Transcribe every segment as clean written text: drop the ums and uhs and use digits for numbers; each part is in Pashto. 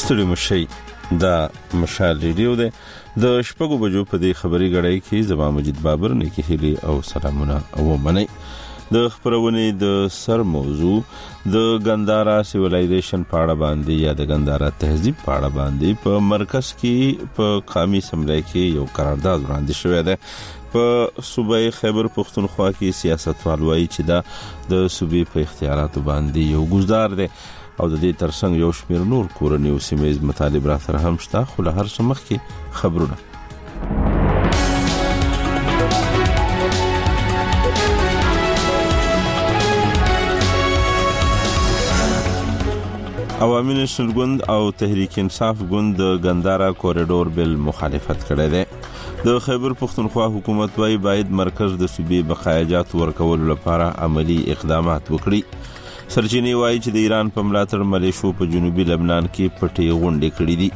ستړي مشي دا مشال ریډیو ده د شپږو بجو په دې خبري غړۍ کې زما مجید بابر نیکی هلي او سلامونه او منی د خبرونه د سر موضوع د ګندارا سیویلایزیشن پاړه باندې یا د ګندارا تهذیب پاړه باندې په مرکز کې په قومي اسمبلی کې یو قرارداد وړاندې شوی دی په صوبای خیبر پختونخوا کې سیاستوال وایي چې دا د صوبې په اختیاراتو باندې یو ګزار دی او د دې ترڅنګ یو شمېر نور کورنۍ او سیمه‌ییز مطالب را سره هم شته خو له هر څه مخکې خبرونه عوامي نېشنل ګوند او تحریک انصاف ګوند د ګندارا کوریډور بل مخالفت کړی دی د خیبر پختونخوا حکومت وايي باید مرکز د صوبې بقایاجات ورکولو لپاره عملی اقدامات وکړي سرچینی وایي چې د ایران په ملاتړ ملیشو په جنوبي لبنان کې پټې غونډې کړې دي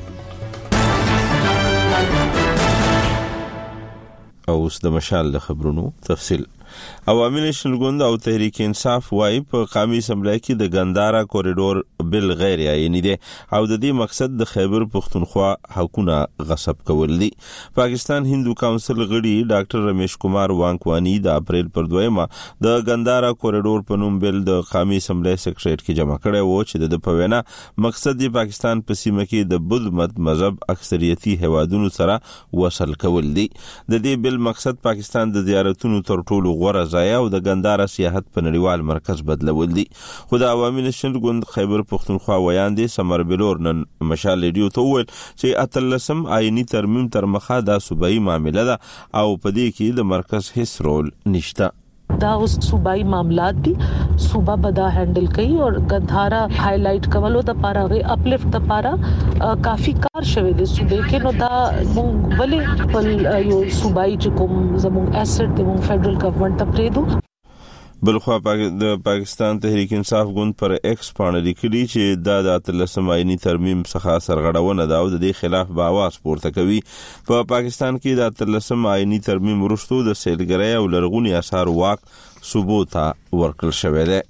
او اوس د مشال د خبرونو تفصیل عوامي نېشنل ګوند او تحریک انصاف وايي په قومي اسمبلی کې د ګندارا کوریډور بل غیر عیني دی او د دې مقصد د خیبر پختونخوا حقونه غصب کول دي پاکستان هندو کونسل غړي ډاکټر رمیش کمار وانکوانی د اپریل پر 2 د ګندارا کوریډور په نوم بل د قومي اسمبلی سیکریټریټ کې جمع کړی و چې د پوینا مقصد د پاکستان په سیمه کې د بدھ مذهب اکثریتي هوادونو سره وصل کول دي د دې بل مقصد پاکستان د زیارتونو تر ټولو غوره ځای او د ګندارا سیاحت په نړیوال مرکز بدلول دي خو د عوامي نېشنل ګوند خیبر پختونخوا ویاندې سمر بلور نن مشال ریډیو ته وویل چې اتلسم آئینی ترمیم تر مخه دا صوبایي معامله ده او په دې کې د مرکز هیڅ رول نشته دا اوس صوبائی معاملات دي صوبہ بدا ہینڈل کئی اور گندھارا ہائی لائٹ کولو د پاره غي اپلفټ د پاره کافی کار شوه دي صوبې کې نو دا مونږ ولې په یو صوبائی چې کوم زموږ اسټ د مونږ فدرل گورنمنت ته پریدو بلخوا د پاکستان تحریک انصاف ګوند پر ایکس باندې لیکلي چې د اتلسم آئینی ترمیم څخه سرغړونه ده او د دې خلاف به आवाज پورته کوي په پاکستان کې د اتلسم آئینی ترمیم وروسته د سیلګرۍ او لرغونی آثار واک صوبو ته ورکړل شوی دی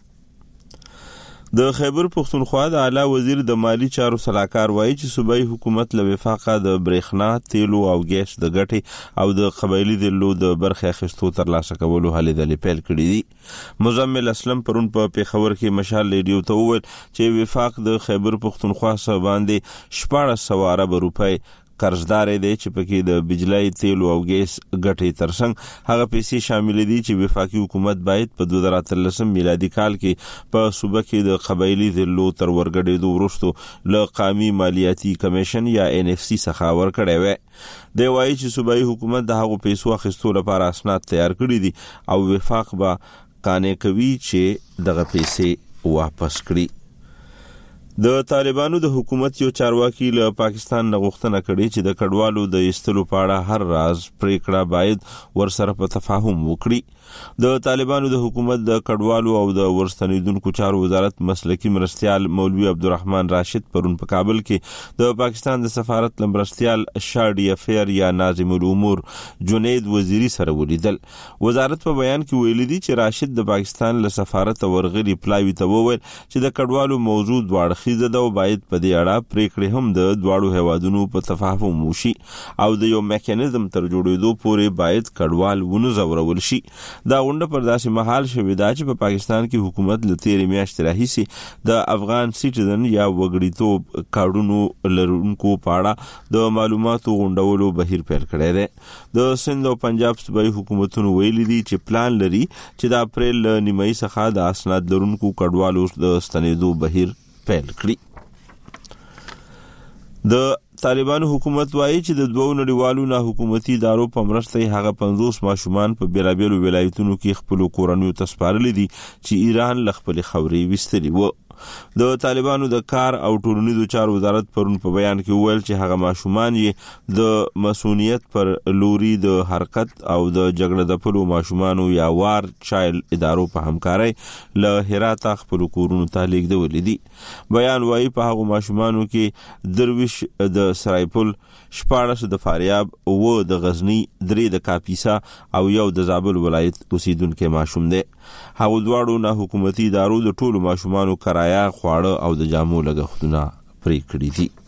د خیبر پختونخوا د اعلی وزیر د مالی چارو صلاحکار وایي چې صوبایي حکومت له وفاقه د برېښنا تیلو او ګیس د ګټې او د قبایلی دلو د برخې اخیستو ترلاسه کولو هلې دلې پیل کړي دي مزمل اسلم پرون په پیښور کې مشال ریډیو ته وویل چې وفاق د خیبر پختونخوا سره باندې 1400 ارب روپۍ قرضدار دی چې پکې د بجلی تیلو او ګیس ګټې ترڅنګ هغه پیسې شامل دي چې وفاقي حکومت باید په 2013 میلادي کال کې په صوبه کې د قبایلی دلو تر ورګډېدو وروسته له قومي مالیاتي کمیشن یا NFC څخه ورکړی وی دی وایي چې صوبایي حکومت د هغو پیسو اخیستو لپاره اسناد تیار کړي دي او وفاق به قانع کوي چې دغه پیسې واپس کړي د طالبانو د حکومت یو چارواکي له پاکستان نه غوښتنه کړې چې د کډوالو د ایستلو په اړه هر راز پریکړه باید ورسره په تفاهم وکړي د طالبانو د حکومت د کډوالو او د ورستنیدونکو چارو وزارت مسلکی مرستیال مولوی عبدالرحمن راشد پرون په کابل کې د پاکستان د سفارت لمرستیال شاډی افیر یا ناظم الامور جنید وزیری سره ولیدل وزارت په بیان کې ویلي دي چې راشد د پاکستان له سفارت ورغلي پلاوی ته وویل چې د کډوالو موضوع دواړه خیزه ده او باید په دې اړه پریکړې هم د دواړو هیوادونو په تفاهم وشي او د یو میکانیزم تر جوړېدو پورې باید کډوال ونه ځورول شي دا غونډه پر داسې مهال شوې ده چې په پاکستان کې حکومت له تیرې میاشتې راهیسې د افغان سیټیزن یا وګړیتوب کارډونو لرونکو په اړه د معلوماتو غونډولو بهیر پیل کړی دی د سند او پنجاب صوبایي حکومتونو ویلي دي چې پلان لري چې د اپریل نیمایي څخه د اسناد لرونکو کډوالو د ستنېدو بهیر پیل کړي د طالبانو حکومت وایي چې د دوو نړیوالو نه حکومتي ادارو په مرسته هغه 50 ماشومان په بیلابیلو ولایتونو کې خپل کورنیو ته سپارلي دي چې ایران له خپل خوري وستلي وو د طالبانو د کار او ټولنیزو چارو وزارت پرون په بیان کې وویل چې هغه ماشومان یې د مسؤلیت پر لوري د حرکت او د جګړه د پلو ماشومانو یا وار چایلډ ادارو په همکارۍ له هرات خپل کورونو ته لیږدول دي بیان وایي په هغه ماشومانو کې درویش د سرایپل 14 د فاریاب او د غزنی 3 د کاپیسا او یو د زابل ولایت اوسیدونکو ماشوم دي هغه دواړو نه حکومتي ادارو د ټولو ماشومانو کرایا خواړه او د جامو لګښتونه پریکړې دي.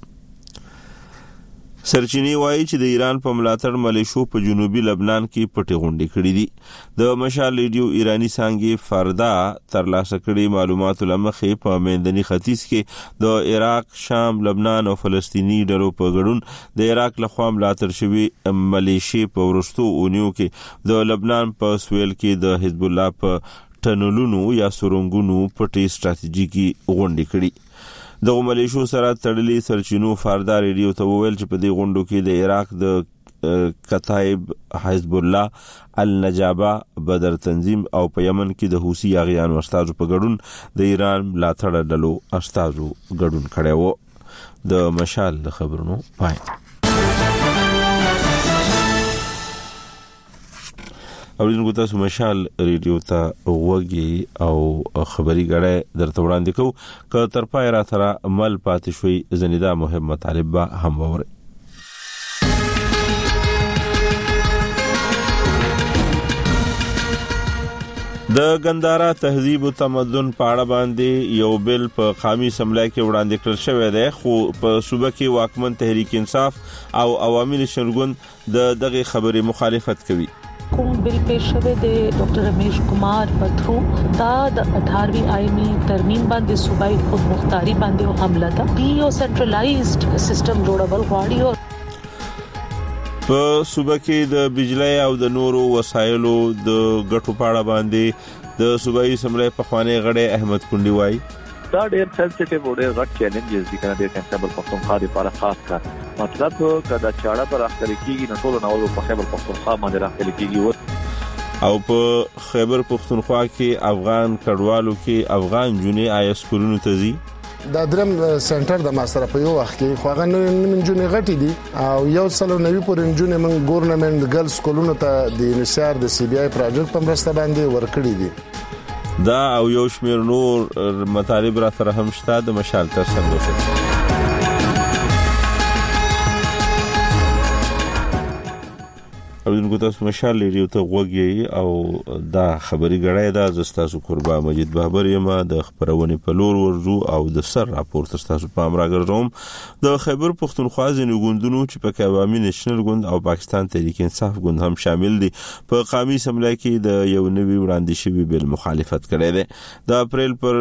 سرچینې وایي چې د ایران په ملاتړ ملیشو په جنوبي لبنان کې پټې غونډې کړې دي. د مشال ریډیو ایرانی څانګې فردا ترلاسه کړي معلوماتو لمخې په میندني ختیځ کې د عراق، شام، لبنان او فلسطینی ډلو په ګډون د عراق لخوا ملاتړ شوي ملیشې په وروستو اونیو کې د لبنان په سویل کې د حزب الله په ټنلونو یا سرنګونو پټې ستراتیژیکي غونډې کړي. د ملیشو سره تړلې سرچینو فردا ریډیو ته وویل چې په دې غونډو کې د عراق د کتایب حزب الله، النجابه بدر تنظیم او په یمن کې د حوثي یاغیانو استازو په ګډون د ایران ملاتړ ډلو استازو ګډون کړی و. د مشال د خبرونو پای. اوریدونکو تاسو مشال ریډیو ته وګورئ او خبري غړې درته وړاندې کوو. که تر پای را تر عمل پاتې شوي زنیدا مهم مطالب به هم ووري. د ګندارا تهذیب او تمدن په اړه باندې یو بل په قومي اسمبلی کې وړاندې کړل شوی دی، خو په صوبه کې واکمن تحریک انصاف او عوامي نشنګون د دغه خبرې مخالفت کوي. کوم بل پیش شوی دی ډاکټر رمیش کمار پتھرو دا د 18وی آئینی ترمیم باندې صوبائی خود مختاری باندې حمله ده. دی یو سنټرلایزډ سیستم جوړول غواړي او په صوبه کې د بجلی او د نورو وسایلو د ګټو پاړه باندې د صوبایي اسمبلی پخوانی غړی احمد کونډي وایي دا ډېر سنسټیو او ډېر غټ چیلنجز دي کنه د خیبر پختونخوا لپاره خاص کار. مطلب کدا چاړه پر اخلي کیږي نو ټول نو په خیبر پختونخوا باندې راخلي کیږي او په خیبر پختونخوا کې افغان کډوالو کې افغان جونې آی سکولونو ته ځي. دا درم سنټر د ماستر په یو وخت کې خو هغه نن جونې غټي دي او یو سلو نوي پورې جونې من ګورنمنت ګرلز سکولونو ته د انشار د سی بي آی پروجیکټ په مرسته باندې ورکړي دي. دا او یو شمیر نور مطالب را سره هم شته. د مشال تر څنګه اوریدونکو تاسو مشال ریډیو ته وګورئ او دا خبري غړای دا زستاسو قربا مجید بابر یم د خبرونه په لور ورزو او د سر راپورټ تاسو په امر راګرځوم. د خیبر پختونخوا ځینې ګوندونو چې په عوامي نېشنل ګوند او پاکستان تحریک انصاف ګوند هم شامل دي په قومي اسمبلی کې د یو نوي وړاندې شوی بل مخالفت کړی دی. د اپریل پر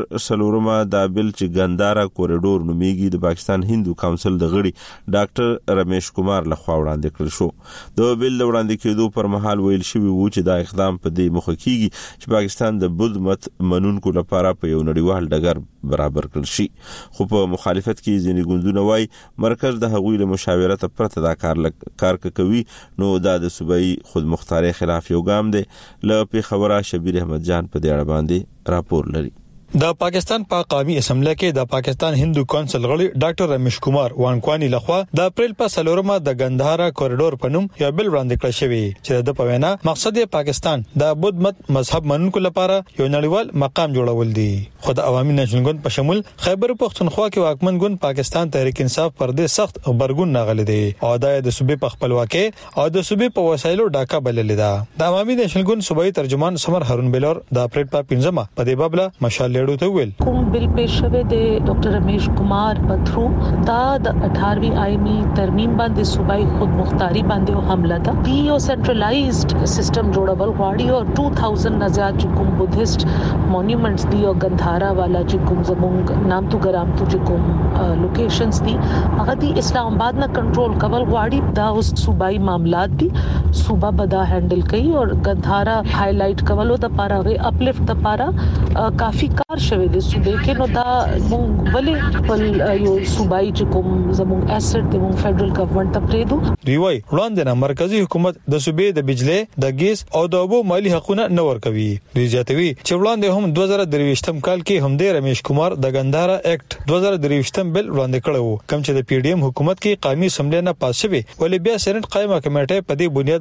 4 دا بل چې ګندارا کوریډور نومیږي د پاکستان هندو کونسل د غړي ډاکټر رمیش کمار لخوا وړاندې کړل شو. د بل وړاندې کېدو پر مهال ویل شوی و چې دا اقدام په دې مخه کیږي چې پاکستان د بدھ مت منونکو لپاره په یو نړیوال ډګر برابر کړل شي. خو په مخالفت کې ځینې ګوندونه وایي مرکز د هغوی له مشاورت پرته دا کار کوي نو دا د صوبایي خود مختاری خلاف یو ګام دی. له پیښوره شبیر احمد جان په دې اړه باندې راپور لري. د پاکستان په قومي اسمبلی کې د پاکستان هندو کونسل غړي ډاکټر رمیش کمار وانکوانی لخوا د اپریل په 4 د ګندهارا کوریډور په نوم یو بل وړاندې کړی شوی چې د پوینا مقصد پاکستان د بدھ مت مذهب منونکو لپاره یو نړیوال مقام جوړول دي. خو د عوامي نشنل ګوند په شمول خیبر پختونخوا کې واکمن ګوند پاکستان تحریک انصاف پر دې سخت خبرګون ناغلی دی او د صوبې په خپلواکي او د صوبې په وسایلو ډاکا بلل دي. د عوامي نشنل ګوند صوبایي ترجمان سمر هارون بلور د اپریل په 15 په دې بابله مشال کوم بل پیش شوی دی ډاکټر رمیش کمار پتھرو دا د 18وی آئینی ترمیم باندې صوبائی خود مختاری باندې حمله ده. دی یو سنټرلایزډ سیستم جوړول غواړي او 2000 نه زیات چې کوم بدھست مونومنټس دی او ګندهارا والا چې کوم زمونږ نامتو ګرامتو چې کوم لوکیشنز دي هغه دی اسلام آباد نه کنټرول کول غواړي. دا اوس صوبائی معاملات دي صوبه بدا هندل کوي او ګندهارا هایلایټ کولو د لپاره اپلفټ د لپاره کافی کار شوی دی صوبې کې. نو دا مونږ ولې په یو صوبایي چې کوم زموږ اسټ د مونږ فدرل ګورنمنت ته پریدو. دوی وايي وړاندې مرکزی حکومت د صوبې د بجلی د ګیس او د اوبو مالی حقوقونه نه ورکوي. دوی زیاتوي چې وړاندې هم 2023م کال کې هم د رمیش کمار د ګندهارا اکټ 2023م بل وړاندې کړو کوم چې د پی ډی ایم حکومت کې قومي اسمبلی نه پاس شوی ولې بیا سېنات قائمه کمیټه په دې بنیاد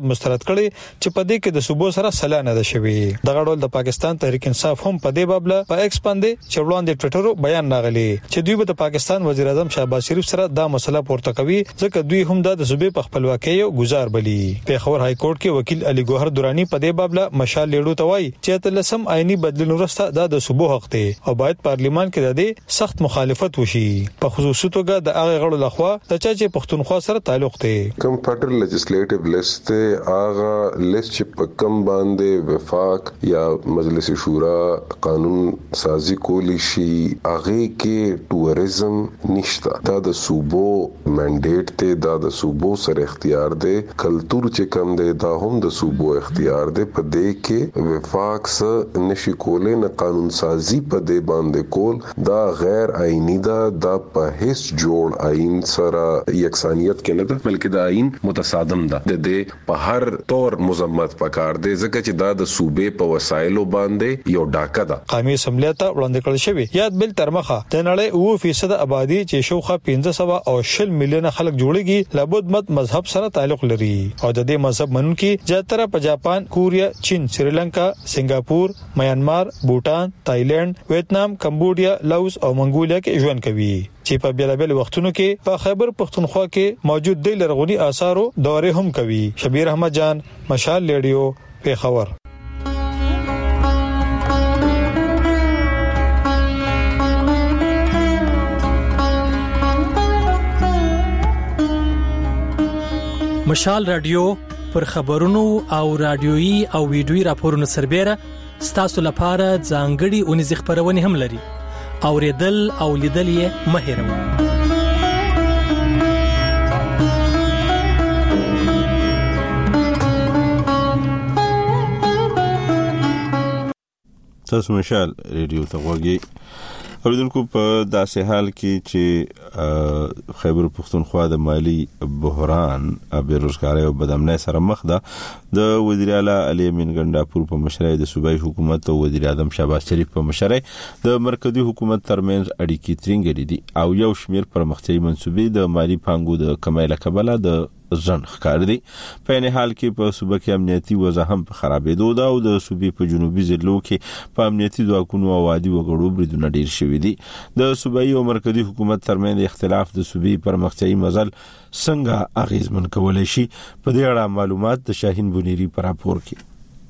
رد مسترد کړي چې په دې کې د صوبو سره سلا نه ده شوی. دغه ډول د پاکستان تحریک انصاف هم په دې باب په ایکس باندې چې وړاندې ټویټر بیان راغلی چې دوی به د پاکستان وزیر اعظم شهباز شریف سره دا مسله پورته کوي ځکه دوی هم د صوبې په خپلواکۍ گزار بلی. پیښور های کورټ کې وکیل علي ګوهر دورانی په دې باب مشال لیډو ته وایي چې تلسم آئینی بدلون وروسته د صوبو حق دی او باید پارلیمان کې د دې سخت مخالفت وشي. په خصوصي توګه د هغه غړو لخوا د چا چې پښتونخوا سره تعلق دی. کوم فدرل لیجسلیټیو لیست هغه لیست چې په کم باندې وفاق یا مجلس شورا قانون سازی کولی شي هغه کې ټوریزم نشته. دا د صوبو منډیټ ته دا د صوبو سره اختیار دی. کلچر چې کم دی دا هم د صوبو اختیار دی. په دې کې وفاق سره نشي کولای نه قانون سازی په دې باندې کول دا غیر آئینی دا په هیڅ جوړ آئین سره یکسانیت کې نه ده بلکې دا آئین متصادم ده. د دې په هر طور مذمت پکار دی ځکه چې دا د صوبې په وسایلو باندې یو ډاکه ده. قومي اسمبلی ته وړاندې کړل شوی یاد بل ترمخه د نړۍ 9% آبادی چې شوخه 1520 میلیونه خلک جوړيږي لابد مت مذهب سره تعلق لري او د دې مذهب منونکي زیاتره په جاپان، کوریا، چین، سریلانکا، سنگاپور، میانمار، بوتان، تایلند، ویتنام، کمبودیا، لاوس او منګولیا کې ژوند کوي چې په بیلابل وختونو کې په خیبر پختونخوا کې موجود دی لرغونی آثارو دورې هم کوي. شبیر احمد جان، مشال لیډیو، پیښور. مشال رادیو پر خبرونو او رادیويي او ویډیويي راپورونو سربېره ستاسو لپاره ځانګړي اونیز خبرونه هم لري. اوریدل او لیدل یې مه هېروئ. تاسو مشال ریډیو ته وګورئ. اوریدونکو په داسې حال کې چې خیبر پختونخوا د مالی بحران، بیروزګاری او بدامنۍ سره مخ ده، د وزیر اعلی علي امین ګنڈاپور په مشرۍ د صوبایي حکومت او وزیر اعظم شهباز شریف په مشرۍ د مرکزی حکومت ترمنځ اړیکې ترنګلې دي او یو شمیر پرمختیايي منصوبې د مالی پانګو د کمای له کبله د ځن ښکار دي. په نه حال کې په صوبه کې امنیتي وضع هم په خرابېدو ده او د صوبې په جنوبي ضلعو کې په امنیتي ځواکونو او عادي وګړو بریدونه ډیر شوي دي. د صوبایي او مرکزی حکومت ترمنځ اختلاف د صوبې پرمختیايي مزل څنګه اغیزمن کولای شي، په دې اړه معلومات د شاهین بونيري پر راپور کې.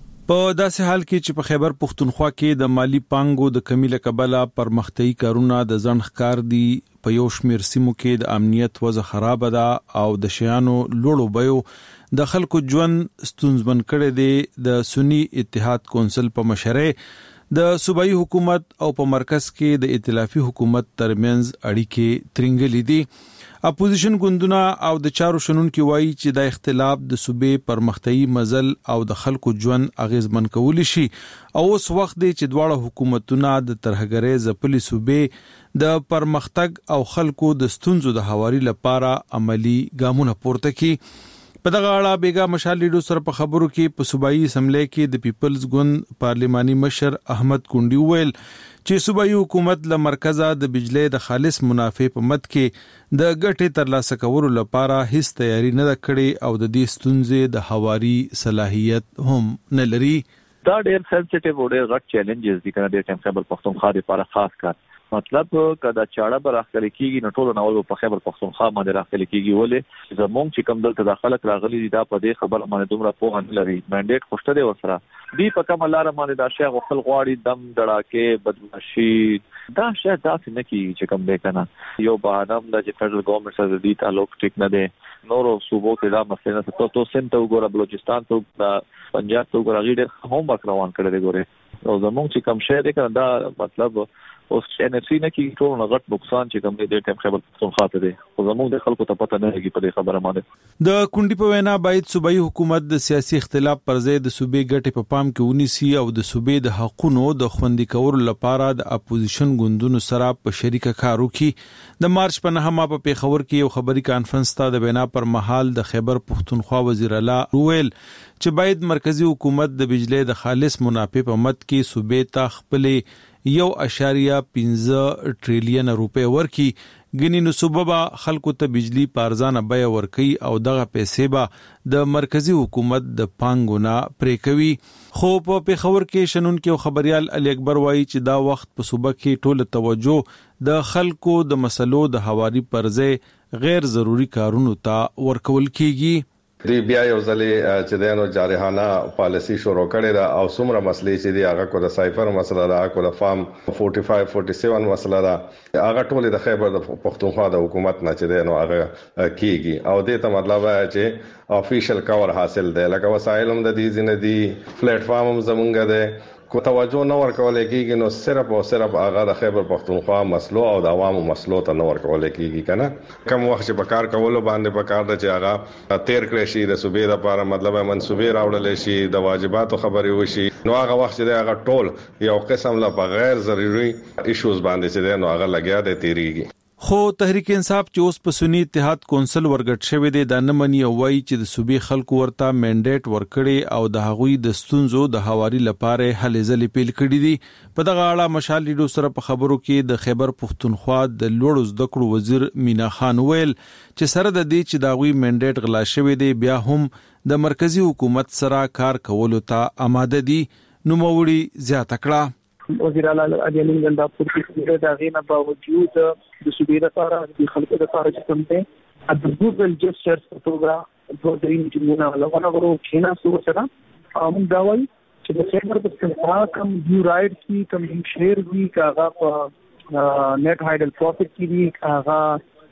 په داسې حال کې چې په خیبر پختونخوا کې د مالی پانګو د کمی له کبله پرمختیايي کارونه د ځن ښکار دي. په یو شمیر سیمو کې د امنیت وضع خراب ده او د شیانو لوړو بیو د خلکو ژوند ستونزمن کړي دي. د سنی اتحاد کونسل په مشرۍ د صوبایي حکومت او په مرکز کې د ائتلافي حکومت ترمنځ اړیکې ترنګلې دي. اپوزیشن ګوندونه او د چارو شنونکو وایي چې د اختلاف د صوبې پرمختیايي مزل او د خلکو ژوند اغیزمن کولی شي او اوس وخت دی چې دواړه حکومتونه د ترهګرۍ ځپلې صوبې د پرمختګ او خلکو د ستونزو د هواري لپاره عملی ګامونه پورته کړي. په دغه اړه بیګا مشال لیډو سره په خبرو کې په صوبایي اسمبلی کې د پیپلز ګوند پارلیماني مشر احمد کونډي ویل چې صوبایي حکومت له مرکزه د بجلی د خالص منافع په مد کې د ګټې ترلاسه کولو لپاره هیڅ تیاری نه کړې او د دې ستونزې د هواري صلاحیت هم نه لري. دا ډېر سنسټیو او ډېر غټ چیلنجز دي کنه د ټیم خیبر پختونخوا لپاره خاص کار. مطلب کدا چاړه بر اخلي کیږي نو ټول نو په خیبر پختونخوا باندې راخلي کیږي ولې زمونږ چې کوم دلته داخله راغلي دا په دې خبر باندې دومره پوهه نه لري. منډیټ خوشته دی وسره دی په کوم لار باندې دا شی غوښتل غواړي دم دړاکې بدمعشي دا شی داسې نه کیږي چې کوم دی کنه. یو بهانه د چې فدرل ګورنمنت سره د دې تعلق ټیک نه دی. نورو صوبو کې دا مسله نه ته سند ته وګوره، بلوچستان ته وګوره، پنجاب ته وګوره، غیر هم روان کړی دی ګوره. او زمونږ چې کوم شی دی کنه دا مطلب اوس ان اف سي نه کې ټول غټ نقصان چې کوم دی د ټیم خیبر پختونخوا ته دی. خو زموږ د خلکو ته پته نه لګي په دې خبره باندې. د کونډي په وینا باید صوبایي حکومت د سیاسي اختلاف پر ځای د صوبې ګټې په پام کې ونیسي او د صوبې د حقوقو د خوندي کولو لپاره د اپوزیشن ګوندونو سره په شریکه کار وکړي. د مارچ په 9 په پیښور کې یو خبري کانفرنس ته د بنا پر مهال د خیبر پختونخوا وزیر اعلی ویل چې باید مرکزی حکومت د بجلی د خالص منافع په مد کې صوبې ته خپل 1.15 ټریلیون روپے ورکړي ګنې نو صوبه خلکو ته بجلی په ارزانه بیه ورکړي او دغه پیسې به د مرکزی حکومت د پانګو نه پرې کوي. خو په پیښور کې شنونکو خبريال علي اکبر وایي چې دا وخت په صوبه کې ټول توجه د خلکو د مسلو د حواري پرځې غیر ضروري کارونو ته ورکول کیږي. دی بیا یو ځلې چې دینو جارحانه پالیسی شروع کړي دا او څومره مسلې چې دی هغه کو د سایفر مسله دا کو د فارم 45 47 مسله دا هغه ټول د خیبر د پښتونخوا د حکومت نه چې دینو هغه کیږي او دې ته مطلب چې افیشل کور حاصل دی لکه وسایل هم د دې ځنه دی پلیټ فارم هم زمونږ دی کو توجه نه ورکول کېږي نو صرف او صرف هغه د خیبر پښتونخوا مسلو او د عوامو مسلو ته نه ورکول کېږي کنه کوم وخت چې بکار کولو باندې بکار د چې هغه تیر کړی شي د صوبې لپاره مطلب منسوبې راوړل شي د واجباتو خبرې وشي نو هغه وخت چې هغه ټول یو قسم لا بغیر ضروري ایشوز باندې چې نو هغه لګیا دی تیریږي. خو تحریک انصاف چې اوس په سنی اتحاد کونسل ورګټ شوی دی د نمنې او وایي چې د صوبې خلکو ورته منډیټ ورکړي او د هغوی د ستونزو د حواري لپاره هلې ځلې پیل کړي دي. په دغه اړه مشال لیډو سره په خبرو کې د خیبر پښتونخوا د لوړو زده کړو وزیر مینا خان ویل چې سره د دې چې د هغوی منډیټ غلا شوی دی بیا هم د مرکزی حکومت سره کار کولو ته آماده دي. نو موري زیاته کړه وزیر اعلی علي ګنداپور کې دا غینه باوجود د صوبې لپاره د خلکو لپاره چې کوم دی د ګوګل جسچرز پروګرام په دې نجمونه لغونه ورو کینا سو سره موږ دا وایي چې د خیبر پښتونخوا کوم یو رائټ کی کوم شیر وی کاغه په نیټ هایډل پروفیټ کی وی کاغه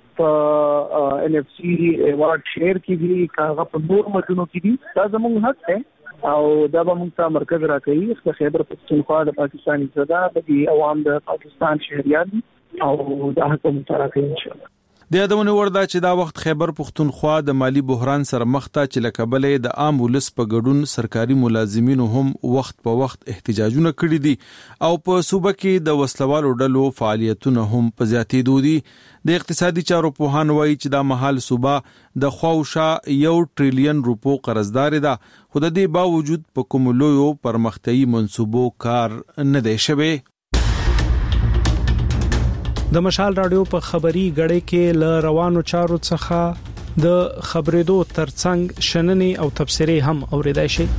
په ان اف سی ایوارډ شیر کی وی کاغه په نور مدونو کی وی دا زموږ حق دی او دا به موږ ته مرکز راکړي چې خیبر پښتونخوا د پاکستاني زده د عوام د پاکستان شهريان او د حکومت راکړي ان شاء الله. د یادونه وردا چې دا وخت خیبر پښتونخوا د مالی بحران سره مخ ته چې لکبلې د عام ولس په ګډون سرکاري ملازمینو هم وخت په وخت احتجاجونه کړي دي او په صوبه کې د وسلوالو ډلو فعالیتونه هم په زیاتېدو دي. د اقتصادي چارو پوهان وایي چې دا مهال صوبه د خواوشا 1 ټریلیون روپو قرضدار ده خو د دې باوجود په کوم لویو پرمختیايي منصوبو کار نه دی شوی. د مشال رادیو په خبري غړې کې ل روانو چارو څخه د خبرېدو ترڅنګ شننې او تبصرې هم اوریدای شي.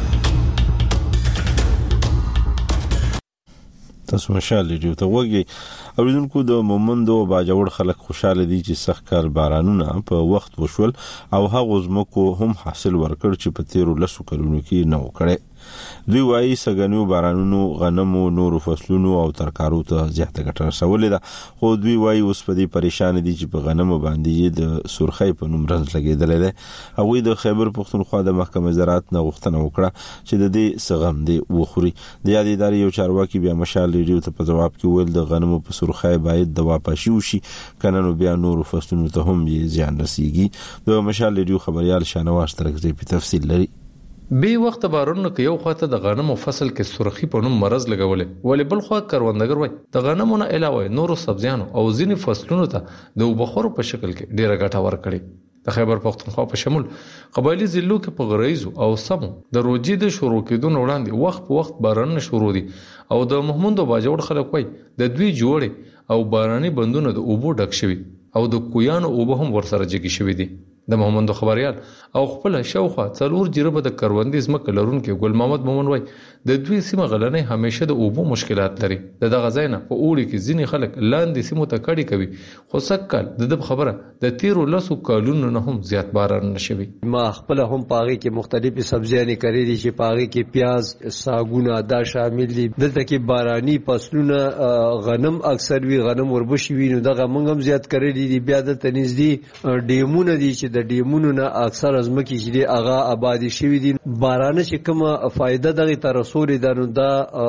تاسو مشال رادیو ته وګورئ اوریدونکو د مومندو باجوړ خلک خوشاله دي چې سخت کال بارانونه په وخت وشول او هغه زمکو هم حاصل ورکړ چې په تیرو لسو کلونو کې نه وکړي. دوی وايي سګنیو بارانونو غنمو نورو فصلونو او ترکارو ته زیاته ګټه رسولې ده خو دوی وايي اوس په دې پریشان دي چې په غنمو باندې د سرخی په نوم رنځ لګیدل دي. هغه د خیبر پښتونخوا د محکمه زراعت نه غوښتنه وکړه چې د دې سغم دی وخوري. د یادې ادارې یو چارواکي بیا مشال ریډیو ته په جواب کې ویل د غنمو په سرخی باید د واپسی وشي کنه نو بیا نورو فصلونو ته هم یې زیان رسیږي. د مشال ریډیو خبريال شانواز ترکزی په تفصیل لري. به وخت بارونو کې یو خواته د غنمو فصل کې سرخی په نوم مرز لګولې ولې بل خوا کروندګر وای د غنمو نه علاوه نورو سبزیانو او ځینې فصلونو ته د وبخور په شکل کې ډیره ګټه ورکړي. د خیبر پښتونخوا په شمول قبایلی ضلعو کې په غریزو او سمو د روجي د شروع کېدو وړاندې وخت په وخت باران شروع دي او د محمود باجوړ خلک وای د دوی جوړې او باراني بندونه د اوبو ډک شوي او د کویانو اوبه هم ورسره جګی شوي دي. د محمد خبريال او خپل شوخه څلور جربه د کروندې زمکه لرونکو ګل محمد مومن وای د دوی سیمه غلنې همیشه د اوبو مشکلات لري. دغه ځاینا په اوړي کې ځینې خلک لاندې سیمو ته کډي کوي خو سکل د خبره د تیرو لسو کالونو نه هم زیات باران نشوي. ما خپل هم پاغي کې مختلفي سبزیانې کړې دي چې پاغي کې پیاز ساګونه دا شامل دي. دلته کې باراني فصلونه غنم اکثر وی غنم وربشي وینو دغه موږ هم زیات کړې دي. بیا د تنزدي ډیمونه دي چې د ډیمونو نه اکثر ازمکه چې دی اغا آبادی شوی دي. باران چې کومه فائدہ دغه تر رسول دانو دا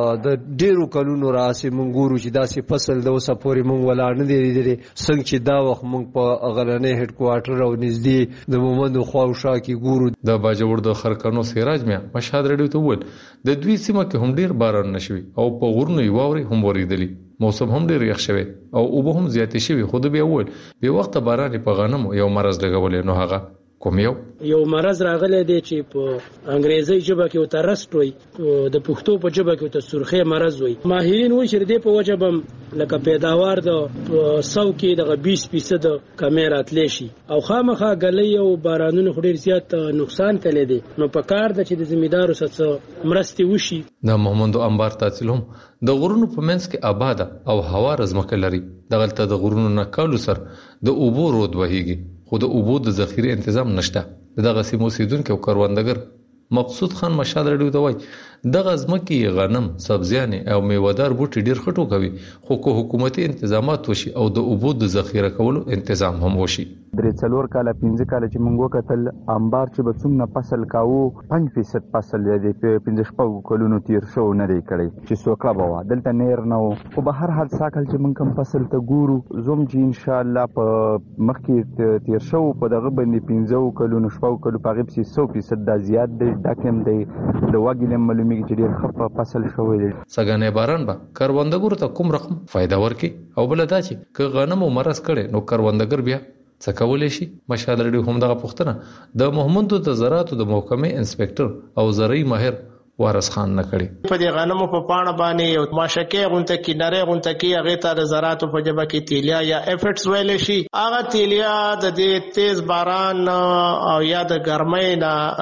د ډیرو کلونو راسي مونږ ګورو چې داسې فصل د اوسه پورې مونږ ولاړ نه دی لري څنګه چې دا وخت مونږ په غلنې هډ کوارټر او نږدې د مومند خواوشا کې ګورو. د باجوړ د خرکانو سراج میا مشهد رډیو ته ول د دوی سیمه کې هم ډیر باران نشوي او په غورنو یووري هم وریدلی موسم هم ډیر یخ شوی او اوبه هم زیاتې شوی خود به اول به وخت باران په غنمو یو مرز لګولې نو هغه کوم یو مرض راغلی دی چې په انګریزي ژبه کې وته رست وي، د پښتو په ژبه کې وته سرخی مرض وي. ماهرین وایي چې دې په وجه بم لکه پیداوار د 100 کې د 20% کمی راتلی شي او خامخا غلې او بارانونو ډېر زیات نقصان کړي دي. نو په کار د چې د ذمہدارو سره مرستې وشي. د محمد انبار تحصیل هم د غرونو په منځ کې آباد او هوا رزمکه لري. دغلته د غرونو نه کالو سر د اوبو رود وهيږي، خو د اوبو د ذخیره تنظیم نشته. دغه سیمو سیدونکو او کاروندګر مقصود خان مشال رډیو ته وایي دغه ځمکې غنم، سبزیانې او میوه‌دار بوټي ډیر خټو کوي، خو که حکومتي انتظامات وشي او د اوبو د ذخیره کولو تنظیم هم وشي. درې څلور کاله 15 کاله چې موږ وکتل انبار چې به څومره فصل کاوه 5% فصل دی په 15 کلونو تیر شو نه دی کړی چې سوکړه بوا دلته نیر نه وو. خو به هر حال ساکل چې موږ کوم فصل ته ګورو زوم چې ان شاء الله په مخکې تیر شو په دغه باندې 15 کلونو شپو کلو په غیب 100% دا زیات دی. دا کوم دی د واګلم معلومیږي چې ډیر خپه فصل شوی دی. سګانې باران به کاروندګرو ته کوم رقم فائدہ ورکړي او بل دا چې که غنم او مرز کړي نو کاروندګر بیا څه کولای شي؟ مشال رډیو هم دغه پوښتنه د محمد د زراعت د محکمې انسپکټر او زرعي ماهر وارث خان نه کړي. په دې غنمو په پاڼه باندې یو ماشکه غونته کې نری غونته کې هغه ته د زراعت په جبه کې تیلیا یا افټس ویل شي. هغه تیلیا د دې تیز باران او یا د ګرمۍ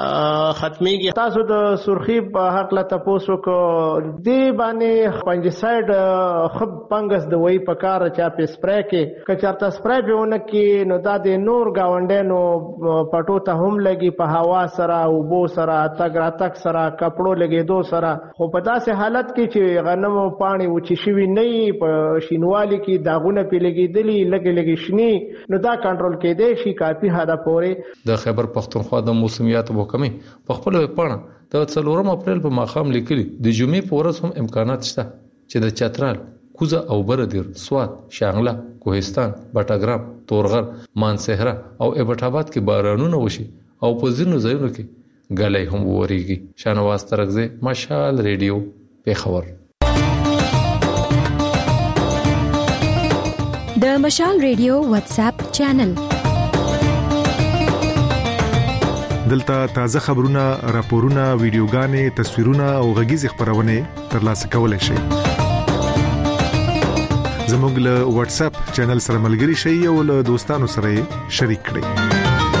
نه ختميږي. تاسو د سرخی په حق لا تاسو کو دی باندې فنجساید خب فنګس د وای په کار چا په سپری کې کچارتا سپری بهونه کې نو دا د نور گاونډینو پټو ته هم لګي په هوا سره او بو سره تګ راتک سره کپړو دو سره. خو په داسې حالت کې چې غنمو پاڼې وچی شوي نه په شینوالي کې داغونه پې لګېدلي لګې شني نو دا کنټرول کېدی شي کافي حده پورې. د خیبر پښتونخوا د موسمیات محکمې په خپل ویبپاڼه د 4 اپریل په ماښام لیکلي د جمعې په ورځ هم امکانات شته چې د چترال، کوزه او بردیر، سوات، شانګله، کوهستان، بټګرام، تورغر، مانسهره او ایبټ آباد کې بارانونه وشي او په ځینو ځایونو کې غلې هم وریږي. شانواز ترغزه، مشال ریډیو، پیښور. د مشال ریډیو واتس اپ چینل دلته تازه خبرونه، راپورونه، ویډیوګانې، تصویرونه او غږیز خبرونه ترلاسه کولای شئ. زموږ له واتس اپ چینل سره ملګري شئ او له دوستانو سره شریک کړئ.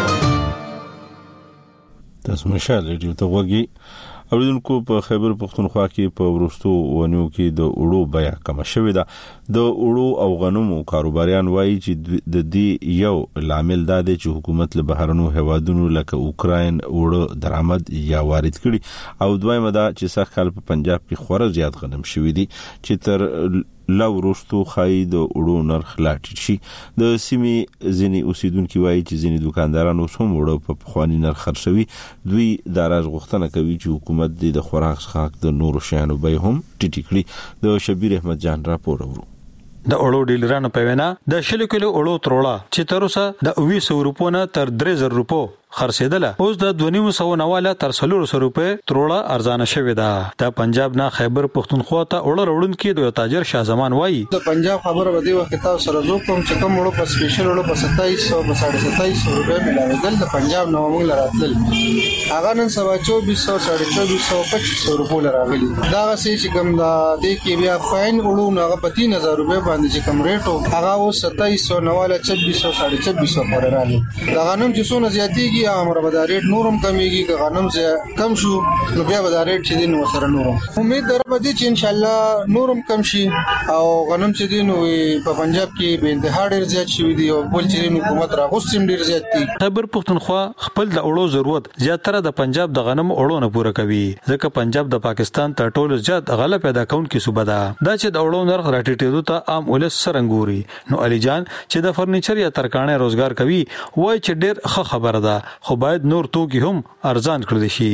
تاسو مشال ریډیو ته وګورئ. اوریدونکو په خیبر پښتونخوا کې په ورستو ونیو کې د اوړو بیا کم شوې ده. د اوړو او غنمو کاروباریان وایي چې د دې یو لامل دا دی چې حکومت له بهرنو هوادونو لکه اوکراین اوړو درآمد یا وارد کړي او دویمه دا چې سږ کال په پنجاب کې خورا زیات غنم شوې دي چې تر لو ورستو خای د اوړو نرخ لا ټیټ شي. د سیمې ځینی اوسیدونکو وایي چې ځینی دکاندارانو هم اوړو په خواني نرخ خرڅوي. دوی د راز غوښتنه کوي چې حکومت د خوراک څخه د نورو شیانو به هم ټیټ کړي. د شبیر احمد جان راپور ورو. د اوړو ډیلرانو په وینا د 100 کیلو اوړو تروړه چې تر اوسه د 200 روپو نه تر 3000 روپو خرڅیدله اوس د 290 نواله تر 300 روپے تروړه ارزانه شوې ده. د پنجاب نه خیبر پښتونخوا ته اوړه وړونکي د تاجر شاه زمان وایي د پنجاب خبره ودی وخت تاسو سره زو کوم چې کوم وړو په سپیشل وړو په 2700 2700 روپے ملاویدل د پنجاب نو موږ لراتل هغه نن سبا 2400 2400 2500 روپے لراغلي. دا سې چې کوم دا د کې بیا فاین وړو نو هغه په 3000 روپے باندې چې کوم ریټو هغه و 2700 نواله 2600 2500 پر راغلي. دا غنم چې څونه زیاتیږي یا امر بدارېټ نورم کمیږي که غنم زه کم شو نو بیا بدارېټ چې دین وسره نورم امید در پدې چې ان شاء الله نورم کم شي او غنم چې دین په پنجاب کې به انتها ډیر زیات شي دی او بل چې حکومت راغوستیم ډیر زیات دي. خیبر پښتونخوا خپل د اوړو ضرورت زیاتره د پنجاب د غنم اوړو نه پوره کوي ځکه پنجاب د پاکستان تر ټولو زیات غله پیدا کونکي صوبه ده. دا چې د اوړو نرخ راټیټېدو ته عام ولس سرنګوري. نو علي جان چې د فرنیچر یا ترکانه روزګار کوي وای چې ډیر ښه خبره ده خو باید نور توکي هم ارزان کړل شي.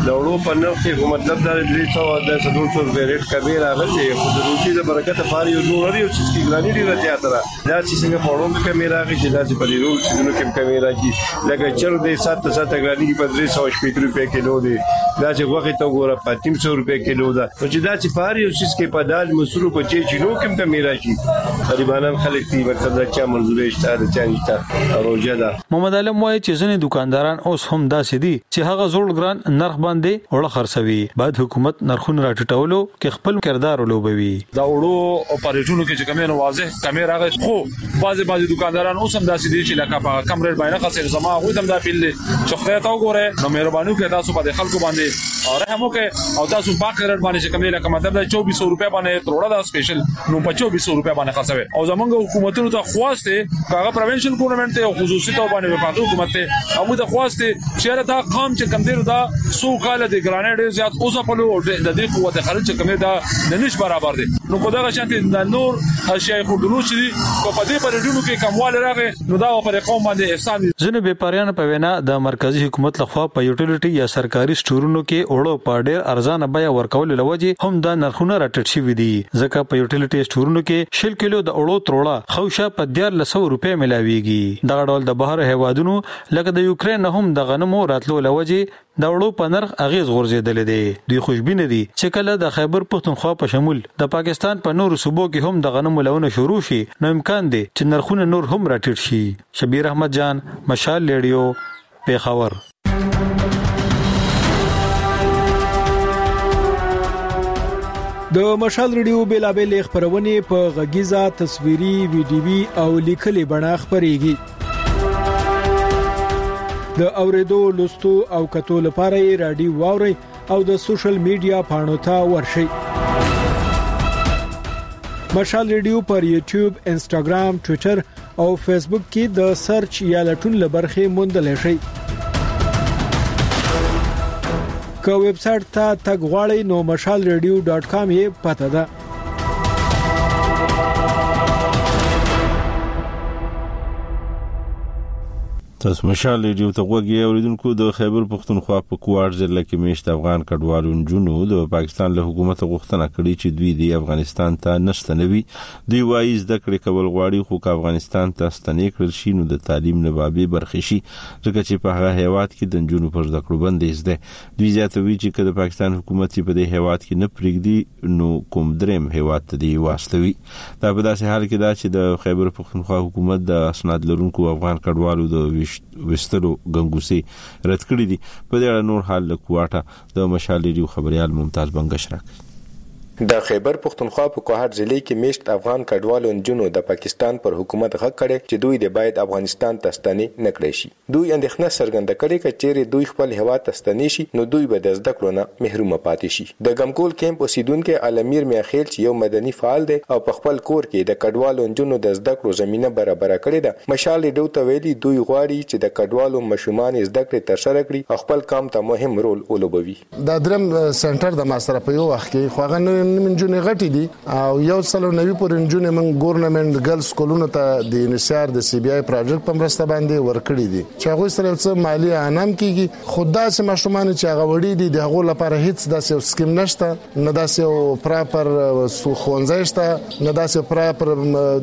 وړو په نرخ کې مطلب دا 300 ریټ کمی راغلی خو د روټي د برکت لپاره یو نور یو چې ګرانی دی راځي تر دا چې څنګه په وړو کې کمی راغی چې دا چې په ډیرو چې کې کمی راځي لکه چر دې 7 ګرانی په 380 روپے کیلو دی دا چې وخت ته ګوره په 300 روپے کیلو دا چې دا چې پاره یو چې په دال مصروف په چې نو کې کمی راځي غریبانان خلک دي مطلب دا چې منځوري شته د چانيشته روزه ده. محمد علم وايي چې ځینې دکانداران اوس هم داسې دي چې هغه زوړ ګران نرخ باندې وړه خرڅوي بعد حکومت نرخونه راټیټولو کې خپل کردار ولوبوي. دا وړو اپریټونو کې چې کمه واضح کمه راغی خو بعضي دکانداران اوس هم داسې دي چې لکه په کم ریټ باندې خرڅي زما غوډم دا پیل چې خدای ته وګوره نو مهرباني وکړئ تاسو په خلکو باندې او رحم وکړئ او تاسو په ریټ باندې چې کمه لکه مطلب 2400 روپے باندې تروړه دا سپیشل نو په 2400 روپے باندې خرڅوي او زمونږ حکومتونو ته خواسته کاغه پروینشن ګورنمنت ته خصوصي ته باندې وفاقي حکومت ته هغه ته خواسته چې دا قام چې کم دی دا سو کال د ګرانډ زیات اوسه په لو د دې قوت خرج چې کمه دا د نش برابر دي نو په دا شانتي د نور اشیاء خودلو چې په دې پرېډونو کې کمواله راغی نو دا پر قوم باندې احسان ځنه بیپاریان په وینا د مرکزی حکومت لخوا په یوټیلیټي یا سرکاري سټورونو کې اوړو په ډېر ارزانه بیا ورکول لوجه هم دا نرخونه راټیټ شوي دي ځکه په یوټیلیټي سټورونو کې 1 کیلو د اوړو تروړه خوشه په 1400 روپے ملاويږي دا ډول د بهر هوادونو لکه د یوکرين هم د غنمو راتلو لوجه د وړو په نرخ اغیز غورځیدل دي دوی خوشبینه دي چې کله د خیبر پختونخوا په شمول د پاکستان په نورو صوبو کې هم د غنمو لونه شروع شي نو امکان دی چې نرخونه نور هم راټیټ شي. شبیر احمد جان مشال ریډیو پیښور. د مشال ریډیو بیلابل خبرونه په غږیزه تصویري ویډیوي او لیکلي بڼه خبريږي. د اوریدو لوستو او کتو لپاره رادیو واوري او د سوشل میډیا پاڼو ته ورشئ. مشال ریډیو پر یوټیوب، انسټاګرام، ټوئیټر او فیسبوک کې د سرچ یا لټون لبرخه موندل شئ. که ویب سټ ته تګ غواړئ نو mashalradio.com یې پته ده. تاسو مشال ریډیو ته وګورئ اوریدونکو د خیبر پختونخوا په کوار ضلع کې میشت افغان کډوالو جنونو د پاکستان له حکومت غوښتنه کړې چې دوی د افغانستان ته نستنوي دوی وایي زده کړې کول غواړي خو که افغانستان ته ستنې کړل شي نو د تعلیم نه بابي برخې شي ځکه چې په هغه هیواد کې د جنونو پر زده کړو بندیز ده. دوی زیاتوي چې که د پاکستان حکومت په دې هیواد کې نه پرېږدي نو کوم دریم هیواد ته دی واستوي. دا په داسې حال کې دا چې د خیبر پختونخوا حکومت د اسناد لرونکو افغان کډوالو د وستلو غنګوسي رد کړی دي. په دې اړه نور حال کوټه د مشال ریډیو خبريال ممتاز بنگش راک. د خیبر پختونخوا په کوهر ضلع کې میشت افغان کډوالو جنونو د پاکستان پر حکومت غږ کړي چې دوی د باید افغانستان ته ستنې نه کړي شي. دوی اندېښنه څرګنده کړې چې چیرې دوی خپل هیواد ته ستنې شي نو دوی به د زده کړو نه محروم پاتې شي. د ګمکول کیمپ اوسیدونکو علمیر میاخیل چې یو مدني فعال دی او په خپل کور کې د کډوالو جنونو د زده کړو زمينه برابر کړې ده مشال ریډیو ته ویلي دوی غواړي چې د کډوالو مشومان زده کړې ترسره کړي او خپل کام ته مهم رول ولوبوي. دا درم سنټر د ماستر په یو وخت کې خواغه منجونې غټي دي او یو سلو نوي پرنجونه من ګورنمنت ګرلز سکولونو ته د انسیار د سی بی آی پروژیکټ په مرسته باندې ورکړي دي چې هغه سره څه مالی انعام کیږي. خدای سه مشرومان چې هغه وړي دي د هغه لپاره هیڅ داسې سکیم نشته نه داسې پراپر خوندزای شته نه داسې پراپر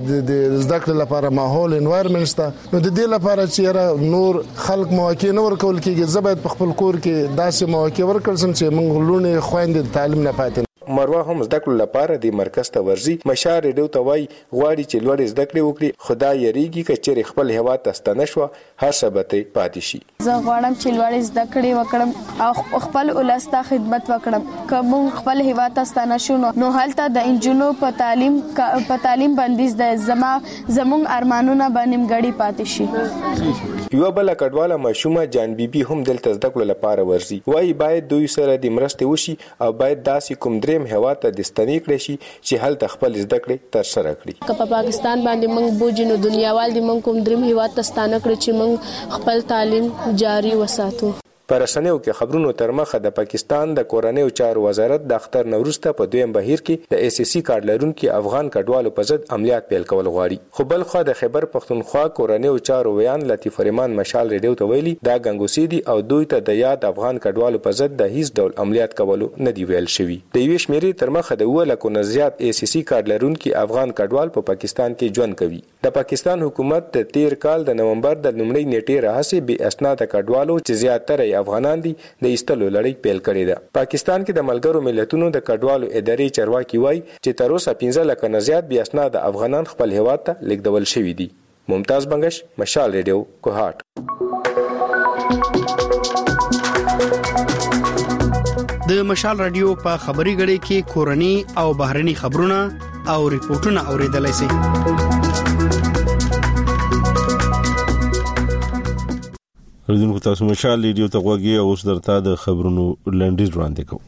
د زده کړې لپاره ماحول انوایرنمنت شته. نو د دې لپاره چې نور خلک مواقع نه ورکول کیږي زبېد په خپل کور کې داسې مواقع ورکړل سم چې موږ لونه خويندې تعلیم نه پاتې. مروه هم زده کړو لپاره د مرکز ته ورزي مشال ریډیو ته وای غواړي چې لوړ زده کړې وکړي خدای یریږي چې چیرې خپل هیواد ته ستنه شو هر څه به پاتې شي. زه غواړم چې لوړ زده کړې وکړم او خپل ولسته خدمت وکړم. کوم خپل هیواد ته ستنه شو نو هلته د انجونو په تعلیم بندیز د زموږ ارمانونه باندې غړي پاتې شي. یو بل کډواله مشومه جان بیبي هم دلته زده کړو لپاره ورزي وای باید دوی سره د مرستې وشي او باید داسې کوم دریم هوا ته د ستنې کړی شي چې هلته خپل زده کړې ترسره کړي. که په پاکستان باندې موږ بوجنو دنیاوال دي موږ کوم دریم هوا ته ستانه کړی چې موږ خپل تعلیم جاری وساتو. پر رسنیو کې خبرونو تر مخه د پاکستان د کورنیو چارو وزارت د اختر نورسته په دویم بهیر کې د ACC کارت لرونکو افغان کډوالو په ضد عملیات پیل کول غواړي. خو بل خو د خیبر پختونخوا کورنیو چارو ویان لطیف فرمان مشال ریډیو ته ویلي دا ګنګوسي دي او دوی ته د یاد افغان کډوالو په ضد د هیڅ ډول عملیات کولو نه دی ویل شوی. د یوې شمیرې تر مخه د 2 لکو نه زیات ACC کارت لرونکو افغان کډوال په پاکستان کې ژوند کوي. د پاکستان حکومت د 13 کال د نومبر د لومړۍ نیټې راهیسې بې اسناد کډوالو چې زیاتره افغانان دي د ایستلو لړۍ پیل کړې ده. پاکستان کې د ملګرو ملتونو د کډوالو ادارې چارواکي وایي چې تر اوسه 15 لک نه زیات بې اسناد افغانان خپل هیواد ته لیږدول شوي دي. ممتاز بنگش، مشال ریډیو، کوهاټ. د مشال رادیو په خبري غړي کې کورني او بهرني خبرونه او ریپورتونه اوریدلای شئ. ردون کو تاسو مشال ریډیو ته غوږی او اوس درته د خبرونو لنډیز وړاندې کوم.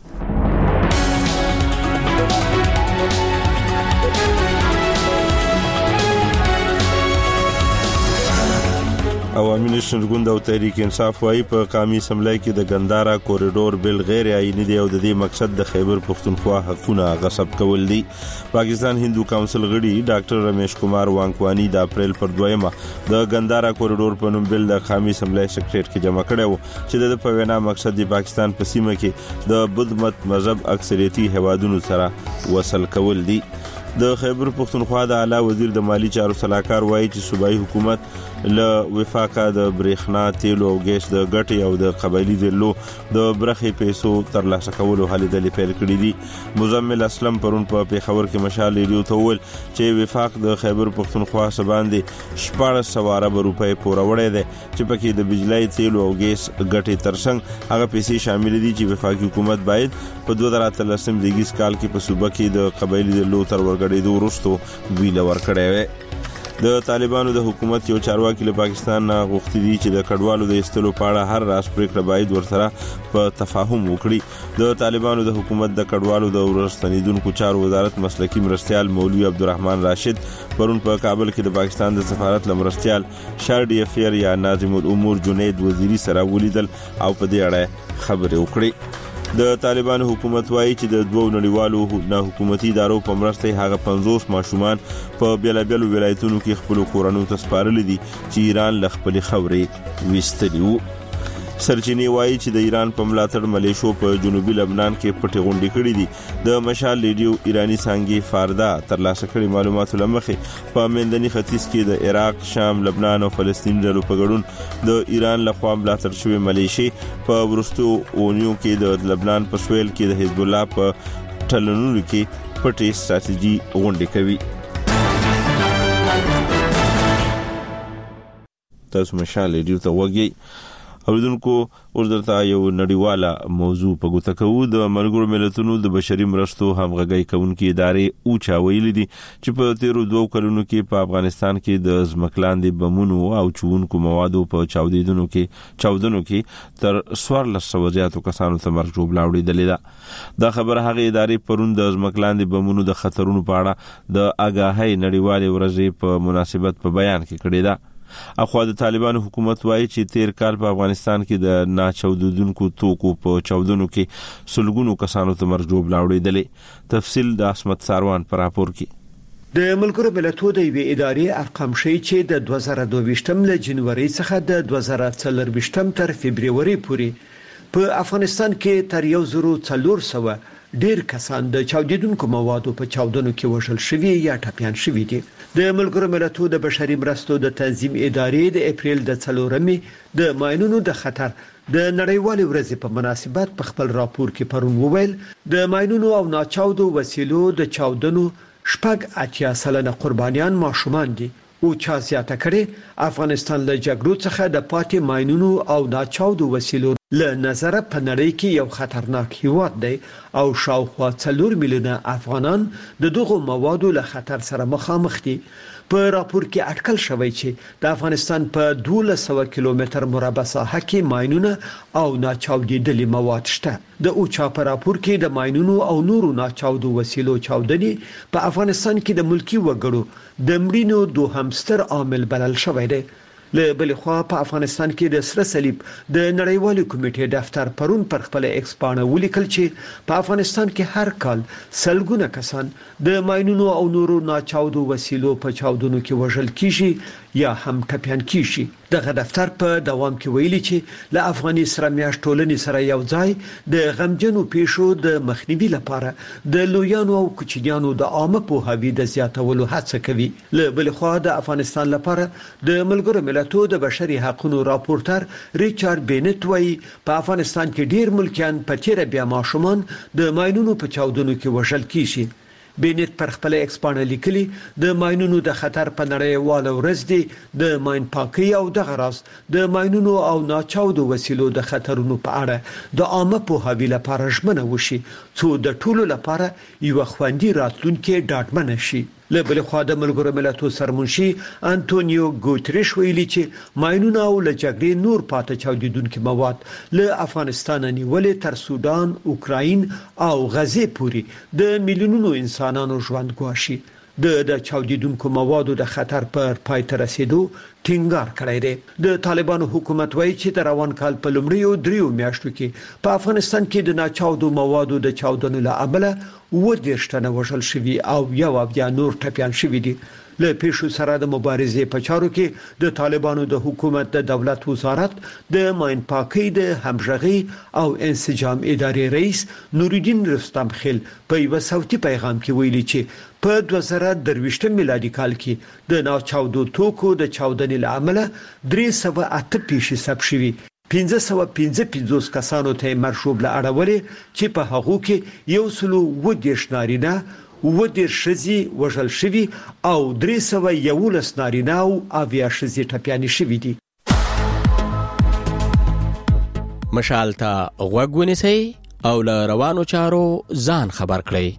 عوامي نشنل ګوند او تحریک انصاف وايي په قومي اسمبلی کې د ګندارا کوریډور بل غیر آئینی دی او د دې مقصد د خیبر پختونخوا حقونه غصب کول دي. پاکستان هندو کونسل غړي ډاکټر رمیش کمار وانکوانی د اپریل پر 2 د ګندارا کوریډور په نوم بل د قومي اسمبلی سیکریټریټ کې جمع کړو چې د په وینا مقصد د پاکستان په سیمه کې د بدھ مت مذهب اکثریتي هوادونو سره وصل کول دي. د خیبر پختونخوا د اعلی وزیر د مالی چارو صلاحکار وایي چې صوبایي حکومت له وفاقه د برېښنا تیلو او ګیس د ګټې او د قبایلی دلو د برخې پیسو ترلاسه کولو هلې ځلې پیل کړې دي. مزمل اسلم پرون په پیښور کې مشال ریډیو ته وویل چې وفاق د خیبر پختونخوا سباندې 1400 ارب روپۍ پوره وړی دی چې پکې د بجلی تیلو او ګیس ګټې ترڅنګ هغه پیسې شامل دي چې وفاقي حکومت باید په 2013 دیګیس کال کې په صوبه کې د قبایلی دلو تر ورګړېدو وروسته ویله ورکړی وی. د طالبانو د حکومت یو چارواکي له پاکستان نه غوښتي دي چې د کډوالو د ایستلو په اړه هر راز پریکړه باید ورسره په تفاهم وکړي. د طالبانو د حکومت د کډوالو د ورستنیدونکو چارو وزارت مسلکی مرستيال مولوی عبدالرحمن راشد پرون په کابل کې د پاکستان د سفارت لمرستيال شارډي افیر یا ناظم الامور جنید وزیری سره ولیدل او په دې اړه خبرې وکړې. د طالبانو حکومت وایي چې د دوو نړیوالو نه حکومتي ادارو په مرسته هغه 50 ماشومان په بیلابیلو ولایتونو کې خپل کورونو ته سپارل دي چې ایران له خپل خوري وستلی وو. سرچینې وایي چې د ایران په ملاتړ ملیشو په جنوبي لبنان کې پټې غونډې کړې دي. د مشال ریډیو ایرانی څنګه فاردا ترلاسه کړي معلوماتو لمخې په مندني ختیځ کې د عراق، شام، لبنان او فلسطین ډلو په ګډون د ایران لخوا ملاتړ شوی ملیشي په ورستو اونیو کې د لبنان په سویل کې د حزب الله په ټلنونو کې پټې ستراتیژي غونډې کوي. تاسو مشال ریډیو ته وګورئ. اوریدونکو اوس درته یو نړیواله موضوع په ګوته کوو. د ملګرو ملتونو د بشري مرستو همغږي کوونکې ادارې اوچا ویلي دي چې په تیرو 2 کلونو کې په افغانستان کې د ځمکلاندې بمونو او چونکو موادو په چاودیدونو کې تر 1400 زیاتو کسانو ته مرګ جوړ لاوړېدلې ده. دا خبره هغه ادارې پرون د ځمکلاندې بمونو د خطرونو په اړه د آگاهۍ نړیوالې ورځې په مناسبت په بیان کې کړې ده. اخوا د طالبانو حکومت وایي چې 13 کال په افغانستان کې د ناچودونکو توکو په چاودنو کې سلګونو کسانو ته مرګ جوړ لاوړېدل. تفصیل د اسمت ساروان پر راپور کې. د ملګرو ملتونو د یوې ادارې ارقام ښیي چې د 2022 له جنوري څخه د 2024 تر فبرवरी پورې په افغانستان کې تر 1400 ډیر کسان د چاودیدونکو موادو په چاودنو کې وژل شوي یا ټپيان شوي دي. د ملګرو ملتونو د بشري مرستو د تنظیم ادارې د اپریل د 4 د ماینونو د خطر د نړیوالې ورځې په مناسبت په خپل راپور کې پرون وویل د ماینونو او ناچاودو وسیلو د چاودنو 80% قربانیان ماشومان دي. او چا زیاته کړي افغانستان له جګړو څخه د پاتې ماینونو او ناچاودو وسیلو له نظر په نړۍ کې یو خطرناک هیواد دی او شاوخوا 4 میلیونه افغانان د دغو موادو له خطر سره مخامخ دي. په راپور کې اټکل شوی چې د افغانستان په 1200 کیلومتر مربع ساحه کې ماینونه او ناچاودېدلي مواد شته. د اوچا په راپور کې د ماینونو او نورو ناچاودو وسیلو چاودنې په افغانستان کې د ملکی وګړو د مړینو دوهم ستر عامل بلل شوی دی. له بل خوا په افغانستان کې د سره صلیب د نړیوالې کمیټې دفتر پرون پر خپل ایکس پاڼه ولیکل چې په افغانستان کې هر کال سلګونه کسان د ماينونو او نورو ناچاودو وسیلو په چاودنو کې وژل کیږي یا هم ټپيان کیږي. دغه دفتر په دوام کې ویلي چې له افغاني سره میاش ټولنې سره یو ځای د غمجنو پیښو د مخنیوي لپاره د لویانو او کوچنیانو د عامه پوهاوي د زیاتولو هڅه کوي. له بل خوا د افغانستان لپاره د ملګرو ملتونو د بشري حقوقو راپورټر ریچارډ بینټ وایي په افغانستان کې ډیر ملکیان په تیر بیا ماشومان د ماينونو په چاودنو کې وژل کیږي. بینټ پر خپل ایکس پاڼه لیکلي د ماينونو د خطر په نړیواله ورځ دی د ماين پاکي او د غراس د ماينونو او ناچاودو وسیلو د خطرونو په اړه د عامه پوهاوي لپاره ژمنه وشي څو د ټولو لپاره یو خوندي راتلونکي ډاډمن شي. له بل خوا د ملګرو ملتونو سرمنشي انټونیو ګوتریش ویلي چې ماينونه او له جګړې نور پاتې چاودیدونکو مواد له افغانستان نیولې تر سودان، اوکراین او غزه پورې د میلیونونو انسانانو ژوند ګواښي. د چاودیدونکو موادو د خطر پر پای ته رسیدو ټینګار کړی دی. د طالبانو حکومت وایي چې د روان کال په لومړیو 3 میاشتو کې په افغانستان کې د ناچاودو موادو د چاودنو له امله 10 تنه وژل شوي او یو بیا نور ټپيان شوي دي. له پیښو سره د مبارزې په چارو کې د طالبانو د حکومت د دولت وزارت د ماين پاکي د همغږي او انسجام ادارې رئیس نورالدین رستم خیل په یو صوتي پیغام کې ویلي چې په 2023 میلادي کال کې د ناچاودو توکو د چاودنې لامل 308 پیښې ثبت شوي. 555 کسانو ته مرشوب له اړولې چې په هغو کې یو سلو ودیش نارینه 10 شذي وژل شوي او 311 نارینه او 20 شذي ټپيان شوي دي. مشال ته غوږ ونیسئ او له روانو چارو ځان خبر کړئ.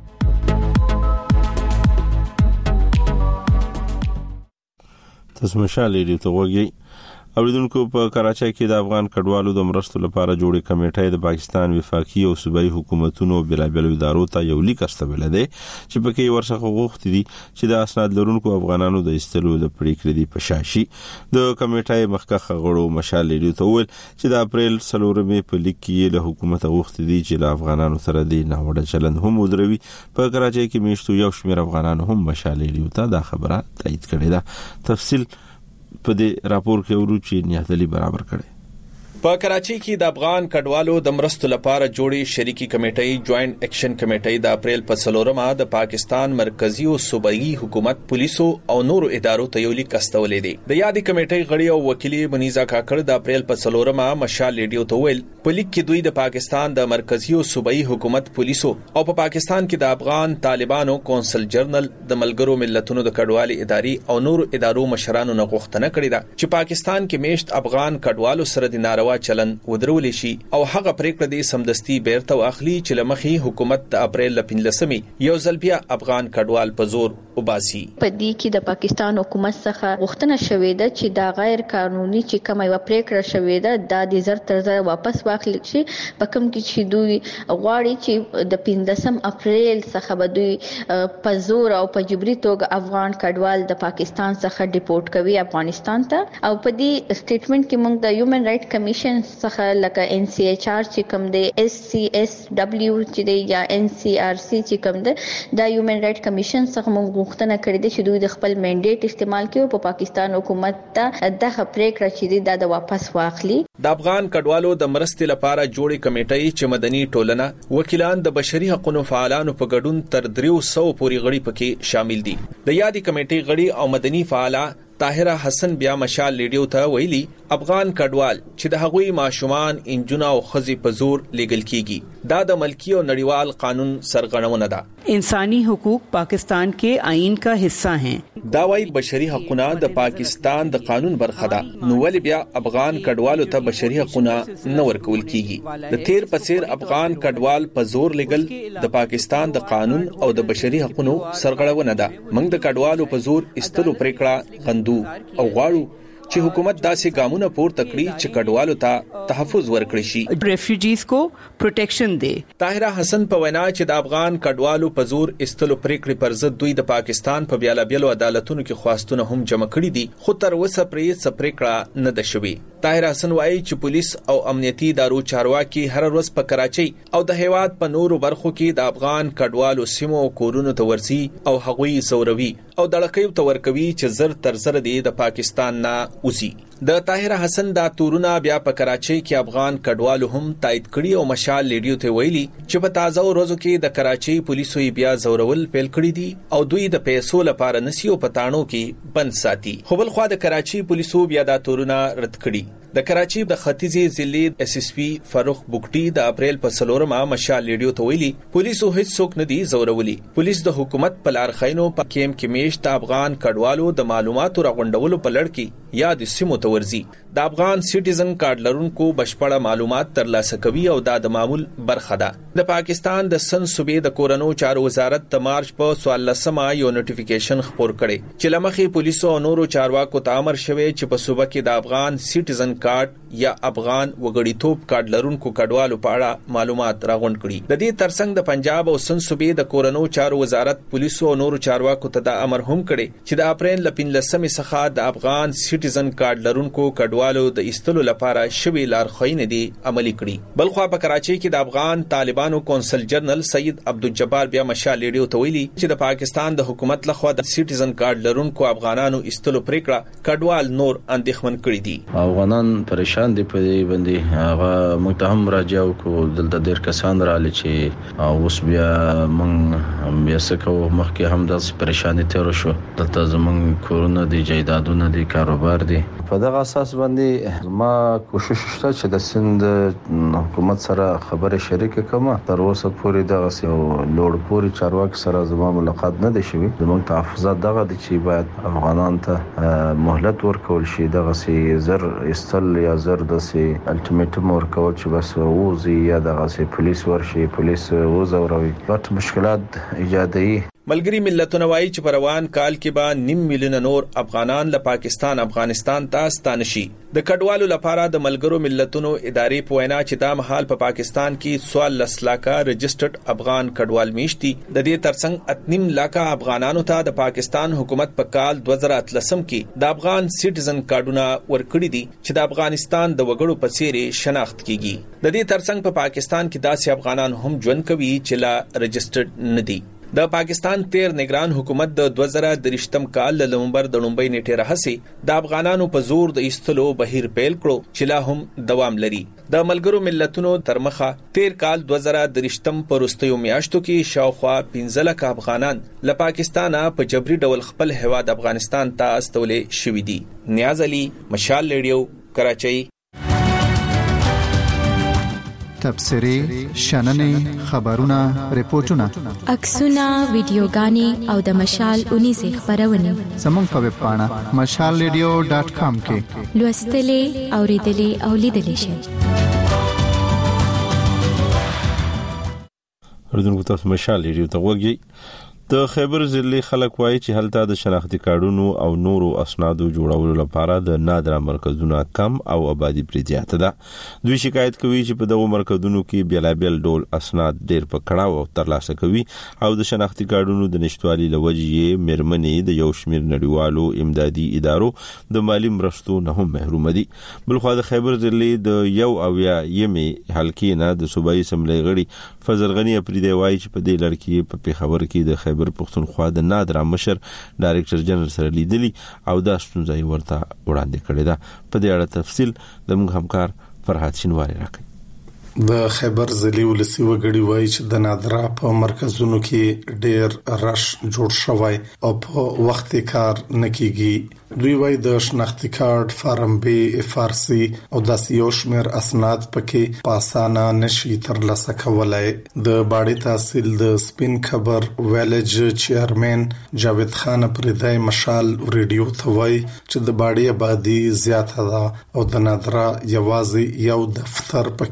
تاسو مشال لري ته وګورئ. اوریدونکو په کراچۍ کې د افغان کډوالو د مرستو لپاره جوړې کمیټې د پاکستان وفاقي او صوبایي حکومتونو بلابل ادارو ته یو لیک استول دي چې پکې ورڅخه غوښتي دي چې د اسناد لرونکو افغانانو د استلو د پریکړې دی پشاشي. د کمیټې مخکخه غړو مشال لري ته ویل چې د اپریل 4 په لیک کې له حکومت غوښتي دي چې له افغانانو سره د ناوړه چلند هم ودروي. په کراچۍ کې میشتو یو شمېر افغانانو هم مشال لري ته دا خبره تایید کړې ده. تفصیل په دې راپور کې ورچی نیاتلی برابر کړي. په کراچۍ کې د افغان کډوالو د مرستو لپاره جوړې شریکی کمیټې جوائنٹ ایکشن کمیټې د اپریل په 4 د پاکستان مرکزی او صوبایي حکومت پولیسو او نورو ادارو ته یو لیک استولې دي. د یادې کمیټې غړي او وکیل منیزا کاکړ د اپریل په 4 مشال ریډیو ته ویل په لیک کې دوی د پاکستان د مرکزی او صوبایي حکومت پولیسو او په پاکستان کې د افغان طالبانو کونسل جنرال د ملګرو ملتونو د کډوالي ادارې او نورو ادارو مشرانو نه غوښتنه کړې ده چې پاکستان کې میشت افغان کډوالو سره د ناروا چلن ودرول شي او هغه پریکړه دې سمدستي بیرته واخلي چې لمخي حکومت د اپریل 15 یو ځل بیا افغان کډوال په زور وباسي. په دې کې د پاکستان حکومت څخه غوښتنه شوې ده چې دا غیر قانوني چې کومه یو پریکړه شوې ده د زر تر زر واپس واخلي شي. په کوم کې چې دوی غواړي چې د 15 اپریل څخه به دوی په زور او په جبري توګه افغان کډوال د پاکستان څخه ډیپورټ کوي افغانستان ته. او په دې سټیټمنټ کې موږ د هیومن رائټ کمیشن څخه لکه NCHR چې کوم دی SCSW چې دی یا NCRC چې کوم دی د هیومن رائټ کمیشن څخه موږ غوښتنه کړې ده چې دوی د خپل منډیټ استعمال کړي او په پاکستان حکومت ته دغه پریکړه چې دی د واپس واخلي. د افغان کډوالو د مرستې لپاره جوړې کمیټې چې مدني ټولنه وکیلان د بشري حقوقو فعالانو په ګډون تر 300 پورې غړي پکې شامل دي. د یادې کمیټې غړي او مدني فعالان طاهره حسن بیا مشال لیډیو ته ویلي افغان کډوال چې د هغوی ماشومان انجونه او خزي په زور لیګل کیږي دا د ملکی او نړیوال قانون سرغړونه ده. انسانی حقوق پاکستان کے آئین کا حصہ ہیں. دا وايي بشري حقوقونه د پاکستان د قانون برخه ده. نو ولې بیا افغان کډوالو ته بشري حقوقونه نه ورکول کیږي؟ د تیر پسیر افغان کډوال په زور لیګل د پاکستان د قانون او د بشري حقوقو سرغړونه ده. موږ د کډوالو په زور استلو پریکړه غندو او غواړو چې حکومت داسې ګامونه پورته کړي چې کډوالو ته تحفظ ورکړي شي، ریفیوجیز کو پروټیکشن دی. طاهره حسن په وینا چې د افغان کډوالو په زور استلو پریکړې پر ضد دوی د پاکستان په بیلابیلو عدالتونو کې خواستونه هم جمع کړي دي، خو تر اوسه پرې څه پریکړه نه ده شوې. طاهره حسن وایي چې پولیس او امنیتي ادارو چارواکي هر ورځ په کراچۍ او د هیواد په نورو برخو کې د افغان کډوالو سیمو کورونو ته ورسي او هغوی زوروي او دړکې ته ورکوي چې زر تر زر دی د پاکستان نه اوسي. د طاهره حسن دا تورونه بیا په کراچۍ کې افغان کډوالو هم تایید کړي او مشال ریډیو ته ویلي چې په تازه ورځو کې د کراچۍ پولیسو بیا زورول پیل کړی دي او دوی د پیسو لپاره نسيو پټانو کې بند ساتي. خو بل خو د کراچۍ پولیسو بیا دا تورونه رد کړي. د کراچۍ د ختیځي ضلع اس اس پی فاروق بوکټي د اپریل په 4 مشال ریډیو ته ویلي پولیسو هیڅ څوک نه دي زورولي. پولیس د حکومت په لارښینو په کیم کې میشت افغان کډوالو د معلوماتو راغونډولو په لړ کې یا د سیمو ته ورځي. د افغان سټیزن کارت لرونکو بشپړه معلومات ترلاسه کوي او دا د معمول برخه ده. د پاکستان د سن صوبې د کورونو چارو وزارت د مارچ په 14 یو نوټیفیکیشن خپور کړي چې لمخې پولیسو او نورو چارواکو ته امر شوی چې په صوبه کې د افغان سټیزن کارت یا افغان وګړیتوب کارت لرونکو کډوالو په اړه معلومات راغونډ کړي. د دې ترڅنګ د پنجاب او سن صوبې د کورونو چارو وزارت پولیسو او نورو چارواکو ته د امر هم کړي چې د اپریل 15 څخه د افغان سټیزن کارت لرونکو کډوالو د ایستلو لپاره شوی لارښوونې دي عملي کړي. بلخو په کراچۍ کې د افغان طالبانو کونسل جنرال سید عبدالجبار بیا مشال ریډیو ته ویلي چې د پاکستان د حکومت لخوا د سټیزن کارت لرونکو افغانانو ایستلو پریکړه کډوال نور اندېښمن کړي دي. افغانان پریشان دي په دې باندې، هغه متهم راځو کو دلته ډیر کسان رااله چې اوس بیا مونږ بیا سکو مخکې هم د پریشانی تیر شو. دلته زمونږ کورونه دي، جایدادونه دي، کاروبار دي. په دغه اساس باندې ما کوشش شته چې د سند حکومت سره خبره شریک کړم. تر اوسه پورې دغه لوړ پوري چارواکي سره زما ملاقات نه دي شوی. زموږ تحفظات دغه دي چې باید افغانان ته مهلت ورکول شي، دغه زر استل یا زر د الټیمیټم ورکول چې بس ووزي یا دغه پولیس ورشي، پولیس وزوروي، ډېر مشکلات ایجادوي. ملګری ملتونه وایي چې په روان کال کې به 9 میلیونه نور افغانان له پاکستان افغانستان ته ستانه شي. د کډوالو لپاره د ملګرو ملتونو ادارې په وینا چې دا مهال په پاکستان کې 14 لکه رجسټرډ افغان کډوال میشتي. د دې ترڅنګ 8 لکه افغانانو ته د پاکستان حکومت په کال 2013 کې د افغان سټیزن کارډونه ورکړي دي چې د افغانستان د وګړو په څیر شناخت کیږي. د دې ترڅنګ په پاکستان کې داسې افغانان هم ژوند کوي چې لا رجسټرډ نه دي. د پاکستان تیر نگران حکومت د 2023م کال له نومبر د 9 نیټې راهسي د افغانانو په زور د ایستلو بهیر پیل کړو چې لا هم دوام لري. د ملګرو ملتونو ترمخه تیر کال 2023م په وروستیو میاشتو کې شاوخوا 15 لک افغانان له پاکستانه په جبري ډول خپل هیواد افغانستان ته استولې شوې دي. نیاز علي، مشال ریډیو، کراچۍ. تبصرې، شننې، خبرونه، ریپورتونه، عکسونه، ویډیوګانې او د مشال 19 خبرونه زموږ په ویب پاڼه mashalradio.com کې لوستلې، اوریدلې او لیدلې شئ. اردن تاسو مشال ریډیو ته وګورئ. د خیبر ضلع خلک وایي چې هلته د شناختی کارډونو او نورو اسنادو جوړولو لپاره د نادره مرکزونه کم او آبادی پرې زیاته ده. دوی شکایت کوي چې په دغه مرکزونو کې بیلابل ډول اسناد ډیر په کړهو ترلاسه کوي او د شناختی کارډونو د نشټوالي لوجې مرمنې د یو شمیر نړیوالو امدادي ادارو د مالی مرستو نه هم محروم دي. بلخو د خیبر ضلع د یو او یا یمي حلقې نه د صوبایي اسمبلی غړي فضل غنی افریدی وایي چې په دې لړ کې په پیښور کې د خیبر پښتونخوا د نادر مشر ډایریکټر جنرال سره لیدلی او دا ستونزه ورته وړاندې کړې ده. په دې اړه تفصیل زموږ همکار فرحات شینواری راکړي. د خیبر ضلع ولسی وګړي وایي چې د نادره په مرکزونو کې ډېر رش جوړ شوی او په وخت کار نکېږي. دوی وایي د شناختی کارت فارم بی فارسی او د یو شمیر اسناد پکې په اسانه نشي ترلاسه کولای. د باړې تحصیل د سپین خبر ویلج چیرمن جاوید خان پردای مشال ریډیو ته وایي چې د باړې آبادی زیاته ده او د نادره یوازې یو دفتر پکې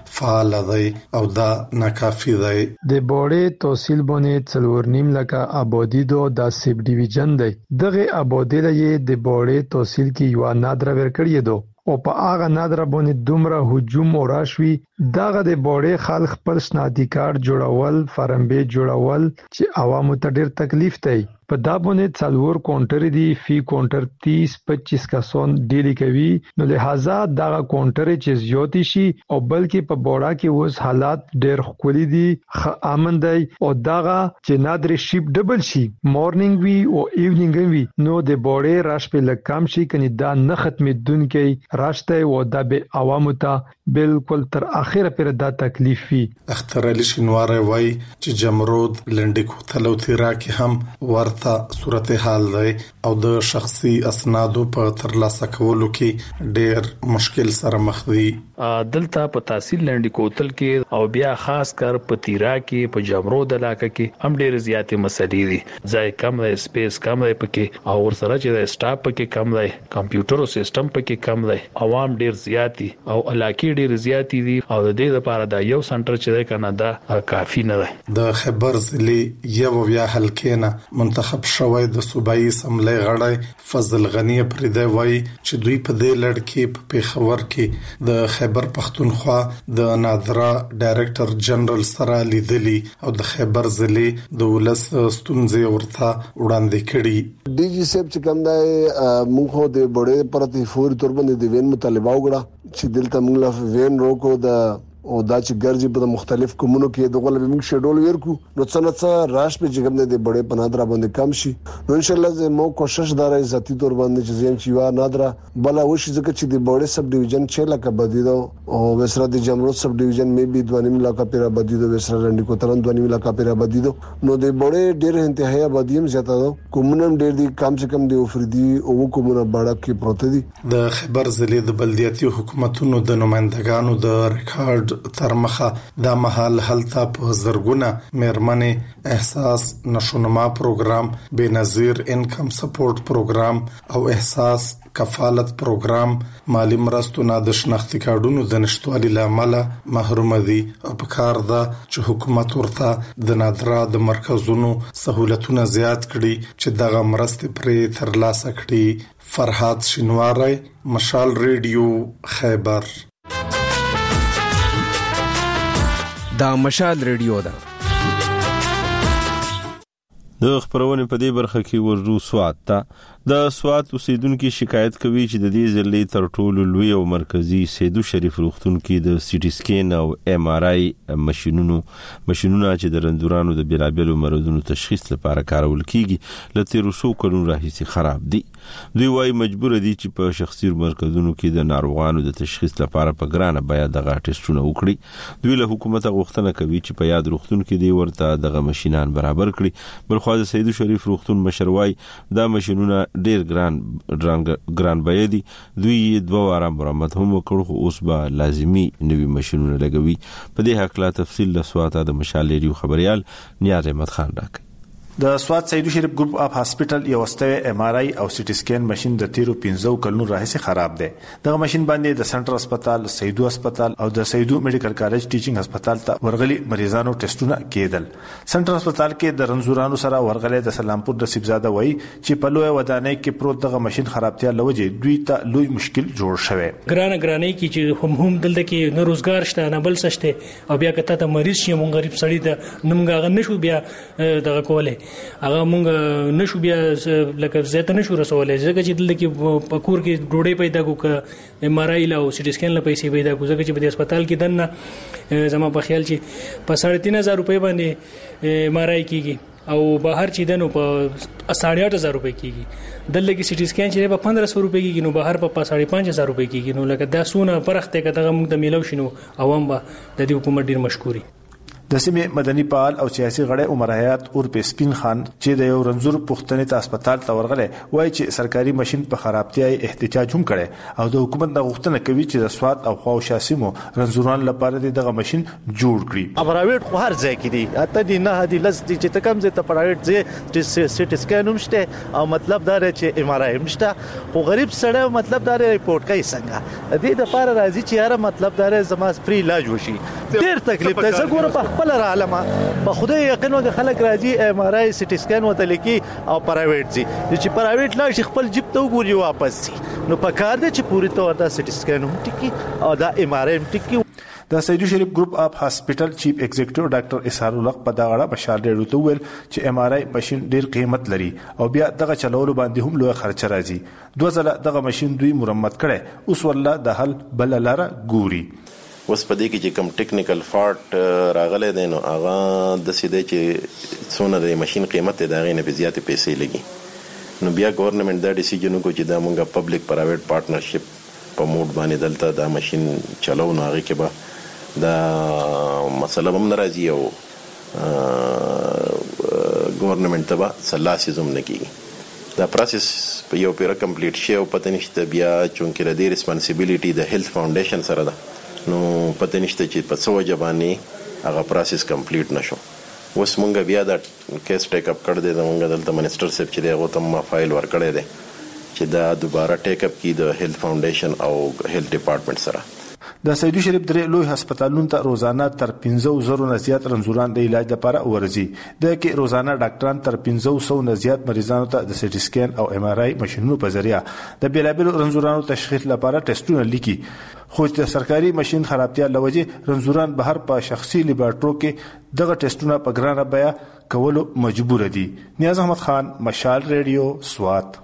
فعال دی او دا ناکافي دی. د بوړې تحصیل باندې 4.5 لکه آبادی دو د سب ډیویژن دی. دغه آبادی لې د بوړې تحصیل کې یو نادره ورکړی دو او په هغه نادره باندې دومره هجوم او راشوي دغه د بوړې خلک خپل شناختی کارت جوړول فارمبې جوړول چې عوامو ته ډیر تکلیف دی. په دا باندې څلور کاونټر دي فی کاونټر 30-25 کسان ډیلی کوي نو لہذا دا کاونټر چې زیاتی شي او بلکې په بوړا کې اوس حالات ډیر خولي دي امن دی او دا چې نادر شیپ ډبل شي مورنینګ وی او ایونینګ وی نو د بوړې راش په لکم شي کني دا نه ختمېدونکې راشته او دا به عوامو ته بالکل تر اخره پر دا تکلیف وي. اختر علي شینوار وای چې جمرود لنډي کوتلو تیرا کې هم ورته صورتحال دی او د شخصي اسنادو په ترلاسه کولو کې ډېر مشکل سره مخ دي. دلته په تحصیل لنډي کوتل کې او بیا خاص کر په تیرا کې په جمرود علاقه کې هم ډېر زیاتې مسلې دي. ځای کم دی، سپیس کم دی پکې او ورسره چې د سټاف پکې کم دی، کمپیوټر او سیستم پکې کم دی، عوام ډېر زیاتی او علاقې ډېر زیاتی دي او د دې لپاره دا یو سنټر چې دی کنه دا کافي نه دی. د خیبر ضلع یو بیا حلقې نه منتخب شوی د صوبایي اسمبلی غړی فضل غنی پردی وای چې دوی په دې لړ کې په پیښور کې د خیبر پختونخوا د نادرا ډایریکټر جنرال سره لیدلی او د خیبر ضلع د ولس ستونزې ورته وړاندې کړي. ډي جی سیب چې کوم دی موږ خو د بډې پرتی فوري تور باندې د وین مطالبه وکړه چې دلته موږ لا وین روکو د او دا چې ګرځي په مختلف کومونو کې دغه لږ موږ شیډول ورکو نو څنګه راش په جګم نه دی بډې په نادرا باندې کم شي نو ان شاء الله زه مو کوشش دار ذاتی تور باندې چې زم چې وا نادرا بلا وشي ځکه چې د بډې سب ډیویژن 6 لکه بدیدو او وسره د جمرود سب ډیویژن مې به 2.5 لکه پیرا بدیدو وسره رندې کوتلن 2.5 لکه پیرا بدیدو نو د بډې ډېر انتهایی آبادیم زیاته ده کومونم ډېر دي کم سے کم د افریدي او کومونه باړه کې پروت دي. د خیبر ضلع د بلدیاتي حکومتونو د نمائندګانو د ریکارډ تر مخه دا مهال هلته په زرګونه مېرمنې احساس نشونما پروګرام بنظیر انکم سپورټ پروګرام او احساس کفالت پروګرام مالی مرستو نه د شناختی کارډونو د نشټوالي لامل محروم دي او په کار ده چې حکومت ورته د نادرا د مرکزونو سہولتونه زیات کړي چې دغه مرستې پرې ترلاسه کړي. فرحات شینواری، مشال ریډیو، خیبر. دا مشال ریډیو ده. د خبرونه په دې برخه کې ورجو سوات ته د سوات اوسیدونکو شکایت کوي چې د دې ضلع تر ټولو لوی او مرکزی سیدو شریف روغتون کې د سی ټي سکین او ام ار آی ماشينونه چې د رندورانو د بیلابیلو مرضونو تشخیص لپاره کارول کیږي لته روسو کلون راهیسي خراب دي. دوی وايي مجبور دي چې په شخصي مرکزونو کې د ناروغانو د تشخیص لپاره په ګرانه باید دغه ټیسټونه وکړي. دوی له حکومت غوښتنه کوي چې په یاد روغتون کې دی ورته دغه ماشينان برابر کړي. بلخو د سیدو شریف روغتون مشروای دا ماشينونه ډیر ګران بیه دي. دوی 2 واره مرمت هم وکړو خو اوس به لازمی نوی ماشينونه لګوي. په دې حق لا تفصیل له سواته د مشال ریډیو خبريال نیاز احمد خان راکړي. د سوات سیدو شریف ګروپ اف هاسپټل یو واستوي ام ار آی او سی ټي سکین ماشين د 15 کلونو راهیسي خراب دی. دغه ماشين باندې د سنټر هسپتال، سیدو هسپتال او د سیدو میډیکل کالج ټیچینګ هسپتال ته ورغلي مریضانو ټیسټونه کېدل. سنټر هسپتال کې د رنزورانو سره ورغلي د سلامپور د سبزاده وای چې په لوی ودانۍ کې پروت دغه ماشين خرابتیا لوجه دوی ته لوی مشکل جوړ شوی. ګرانه کې چې هم دلته کې نه روزګار شته نه بل سشته او بیا کته ته مریض شي مونږ غریب سړی ته نمګه نشو بیا دغه کوله هغه مونږ نشو بیا لکه زیات نشو رسولای ځکه چې دلته کې په کور کې ډوډۍ پیدا کوک ام ار آی لا او سی ټي سکین لا پیسې پیدا کوک ځکه چې په هسپتال کې دنه زما په خیال چې په 3.5 روپۍ باندې ام ار آی کیږي او بهر چې دنو په 8.5 روپۍ کیږي دلته کې سی ټي سکین چې په 1500 روپۍ کیږي نو بهر په 5.5 روپۍ کیږي نو لکه دا سونه فرق ته کته موږ د میلو شنو عوام به د دې حکومت ډیر مشکوري. د سیمې مدني فعال او سیاسي غړی عمر حیات اور په سپین خان چې د یو رنځور پښتنې ته هسپتال ته ورغله وایي چې سرکاري ماشين په خرابتیا احتجاج هم کړي او د حکومت د غوښتنه کوي چې د سواد او خواوشا سیمو رنځوران لپاره دغه ماشين جوړ کړي. پرایویټ خو هر ځای کې دي، اته دي نه دي لس دي چې تکم زه ته پرایویټ زه سټي سکین هم شته او مطلب دا چې ام ار آی هم شته. خو غریب سړی مطلب دا ریپورت کوي څنګه د دې لپاره راځي چې یاره مطلب دا زما فری علاج وشي. ډیر تکلیف ته زه ګوره په خپل عالمه په خدای یقین و د خلک راځي ام ار آی سټي سکین وته لیکي او پرایویټ زی چې پرایویټ لا شي خپل جیب ته وګوري واپس سي نو په کار دي چې پوری تور دا سټي سکین هم ټکی او دا ام ار آی هم ټکی. د سیدو شریف ګروپ اف هاسپټل چیف ایگزیکټیو ډاکټر اسحاق الله په دا غړه مشال ډیرو ته ویل چې ام ار آی ماشين ډیر قیمت لري او بیا دغه چلولو باندې هم لوی خرچ راځي. دوه ځله دغه ماشين دوی مرمت کړي اوس ولله د حل بل لاره ګوري. اوس په دې کې چې کوم ټیکنیکل فالټ راغلی دی نو هغه د سیدې چې څونه د ماشين قیمت دی دا غي نه به زیاتې پیسې لګي نو بیا ګورنمنت دا ډیسیژن وکړي چې دا مونږه پبلک پرایویټ پارټنرشپ په موډ باندې دلته دا ماشين چلو نو هغه کې به دا مسله هم ناراضي او ګورنمنت ته به سلاسي زم نه کیږي. دا پروسس په یو پیره کمپلیټ شي او پته نشته بیا چونکې د دې ریسپانسیبিলিټي د هیلث فاونډیشن سره ده نو پته نشته چې په څو جباني هغه پروسس کمپلیټ نشو. اوس مونږ بیا دا کیس ټیک اپ کړ دې دا مونږ دلته منسٹر صاحب چې هغه ته ما فایل ورکړی دی چې دا دوباره ټیک اپ کی د هیلث فاونډیشن او هیلث ډپارټمنټ سره. د سیدو شریف درې لوی هسپتالونو ته روزانه تر 15,000 نه زیات رنځوران د علاج لپاره ورځي. د کې روزانه ډاکټران تر 1500 نه زیات مریضانو ته د سټي سکین او ام ار آی ماشينونو په ذریعہ د بیلابل رنځورانو تشخیص لپاره ټیسټونه لیکي. خو د سرکاري ماشين خرابتیا لوجه رنځوران بهر په شخصي لیبارټرو کې دغه ټیسټونه په ګرانه بیا کولو مجبور دي. نیاز احمد خان، مشال ریډیو، سوات.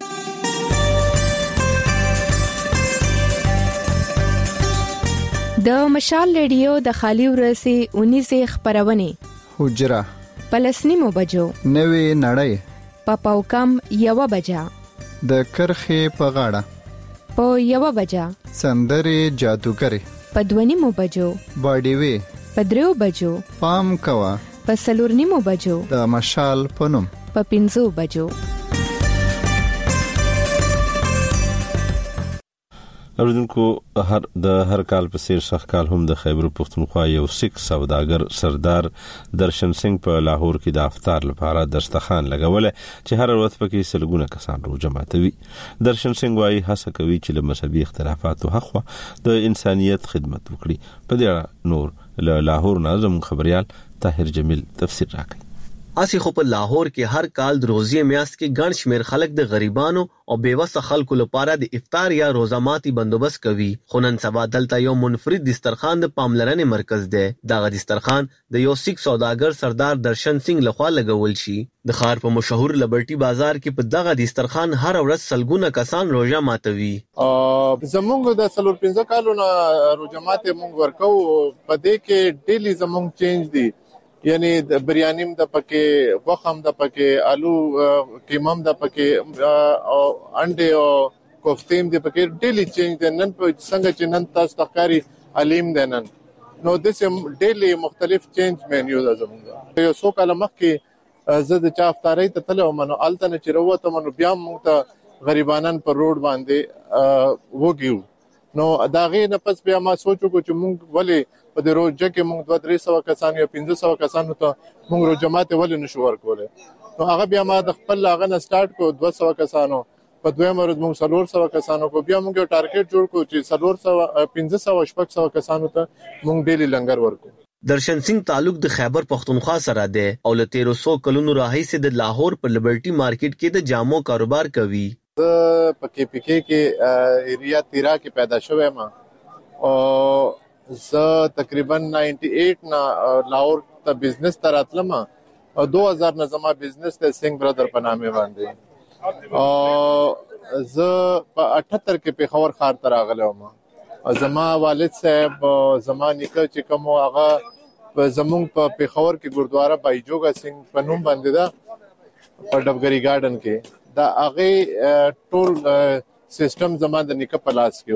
د مشال ریډیو د خالی ورسي 19 خبرونه حجره پلسنیمو بجو نوې نړۍ پاپاو کم یو بجا د کرخه په غاړه په یو بجا سندره جادوګری په دونیمو بجو باډي وی په درو بجو پام کوا په سلورنیمو بجو د مشال پونم په 5 بجو. اوردونکو هر کال په سیر شخ کال هم د خیبر پختونخوا یو سیک سوداګر سردار درشن سنگ په لاهور کې د افطار لپاره دسترخوان لګول چې هر ورځ پکې سلګونه کسان روزه ماتوي. درشن سنگ وايي هڅه کوي چې له مذهبي اختلافاتو حق د انسانيت خدمت وکړي. په دې نور له لاهور نظم خبريال طاهر جمیل تفسیر راکړي. اسی خو په لاهور کې هر کال د روزې میاشت کې ګڼ شمیر خلک د غریبانو او بیوسه خلکو لپاره د افطار یا روزه ماتي بندوبست کوي. خو نن سبا دلته یو منفرد دسترخوان د پاملرنې مرکز دی. دغه دسترخوان د یو سیک سوداګر سردار درشن سنگ لخوا لګول شي. د ښار په مشهور لبرټي بازار کې په دغه دسترخوان هر ورځ سلګونه کسان روزه ماتوي. زمونږ د 15 کالونو روزه ماتي مونږ ورکو په دې کې ډیلی زمونږ چینج دي یعنی د بریانیم د پکې وخم د پکې آلو قیمم د پکې او انډه او کوفتیم د پکې ډیلی چینج دي. نن په څنګه چې نن تاسو تخکاری علیم دي نن نو د سم ډیلی مختلف چینج مینیو د زمونږ یو څو کاله مخکې زه د چا افطاری ته تلو منو التنه چې وروته منو بیا موږ ته غریبانان پر روډ باندې وګیو نو داغه نه پس بیا ما سوچو چې موږ ولې په دې روزه کې موږ 200 کسان یا 500 کسانو ته موږ روزه ماته ولې نشو ورکولای. نو هغه بیا ما د خپل هغه نه سٹارټ کو 200 کسانو په دویم ورځ موږ 400 کسانو کو بیا موږ ټارګټ جوړ کو چې 400 500 کسانو ته موږ ډیلی لنګر ورکو. درشن سنگ تعلق د خیبر پختونخوا سره ده او له 1300 کلونو راهیسې د لاهور په لبرټي مارکیټ کې د جامو کاروبار کوي. په کې پکې کې ایریا 13 کې پیدا شوم او زه تقریبا 98 نا لاهور ته بزنس ته راتلم او 2000 نه زما بزنس ته سنگ برادر په نامه باندې او زه په 78 کې پیښور ښار ته راغلم. زما والد صاحب زما نیکه چې کوم هغه زمونږ په پیښور کې ګردواره بایجوګا سنگ په نوم باندې دا په ډبګری ګارډن کې دا هغه ټول سیستم زما د نیکه پلاس کې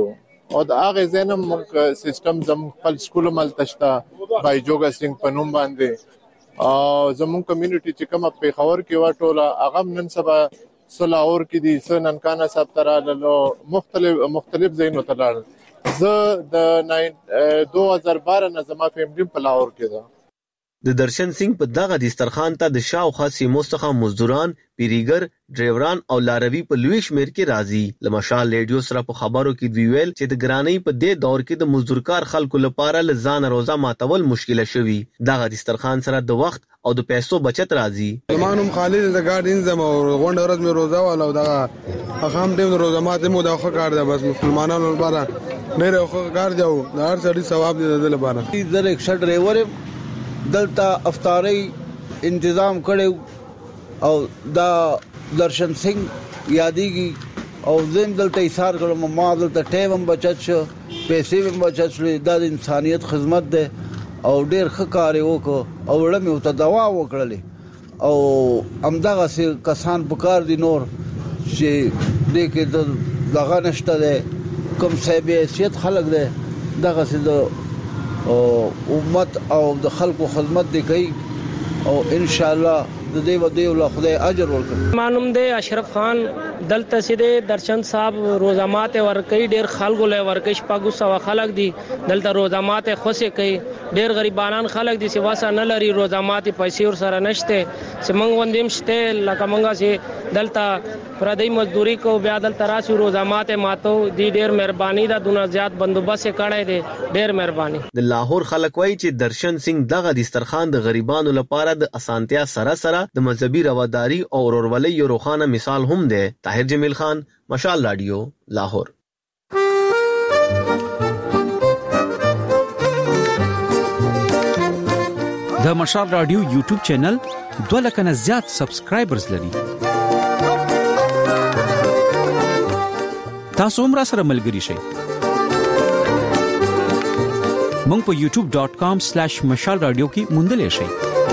او د هغه زینم موږ سیستم زم خپل سکول مل تشتا بای جوګا سنگ پنوم باندې او زمون کمیونټي چې کومه په خبر کې واټوله هغه نن سبا سلاور کې دي سنن کانا صاحب تراله مختلف زینو تلل زه د 2012 نه زما فیملی په لاهور کې ده. د درشن سنگ په دغه دسترخوان ته د شاوخوا سیمو څخه مزدوران، پیریګر، ډرایوران او لاروي په لوی شمیر کې راځي. له مشال ریډیو سره په خبرو کې دوی ویل چې د ګرانۍ په دې دور کې د مزدورکار خلکو لپاره لزان روزه ماتول مشکله شوي. دغه دسترخوان سره د وخت او د پیسو بچت راځي. زمانم خالد د ګاډین زم او غونډه ورځ مې روزه والا او دغه اخام ټیم روزه ماته مو دا خو کار دی بس مسلمانانو لپاره ډېر خو کار دی او د هر څه ثواب دی د لپاره. زه رکشا ډرایور دلته افطاری انتظام کړو او دا درشن سنگ یادېږي او زم دلته ایثار کړم. ما دلته ټیم بچت شو، پیسې هم بچت شو. دا د انسانيت خدمت ده او ډېر ښه کار وکړ او وړم یو ته دوا وکړلې او همدغه سي کسان په کار دي نور چې دې کې دغه نشته ده کوم صاحب حیثیت خلک ده دغه سي د امت او د خلکو خدمت دی کوي او ان شاء الله د دې ودی ول خدای اجر ورکړي. مانوم دی اشرف خان دلته سیده درشن صاحب روزامات ورکي ډیر خلکو له ورکش پاګو سوا خلک دي دلته روزامات خوسه کوي. ډیر غریبانان خلک دي چې واسه نه لري روزامات پیسې ور سره نشته چې مونږ وندیم شته لکه مونږه سي دلته پردی مزدوري کو بیا دلته راسي روزامات ماتو دي. ډیر مهرباني دا دونه زیات بندوبست کړای دي. ډیر مهرباني. د لاهور خلک وایي چې درشن سنگ دغه دسترخوان د غریبانو لپاره د اسانتیا سره د مذهبي رواداری او ورورولۍ یو روښانه مثال هم دی. طاهر جمیل خان، مشال رادیو، لاهور. د مشال رادیو یوټیوب چینل 2 لک نه زیات سبسکرایبرز لري. تاسو هم را سره ملګری شئ. مونږ په youtube.com/mashalradio کې موندلې شئ.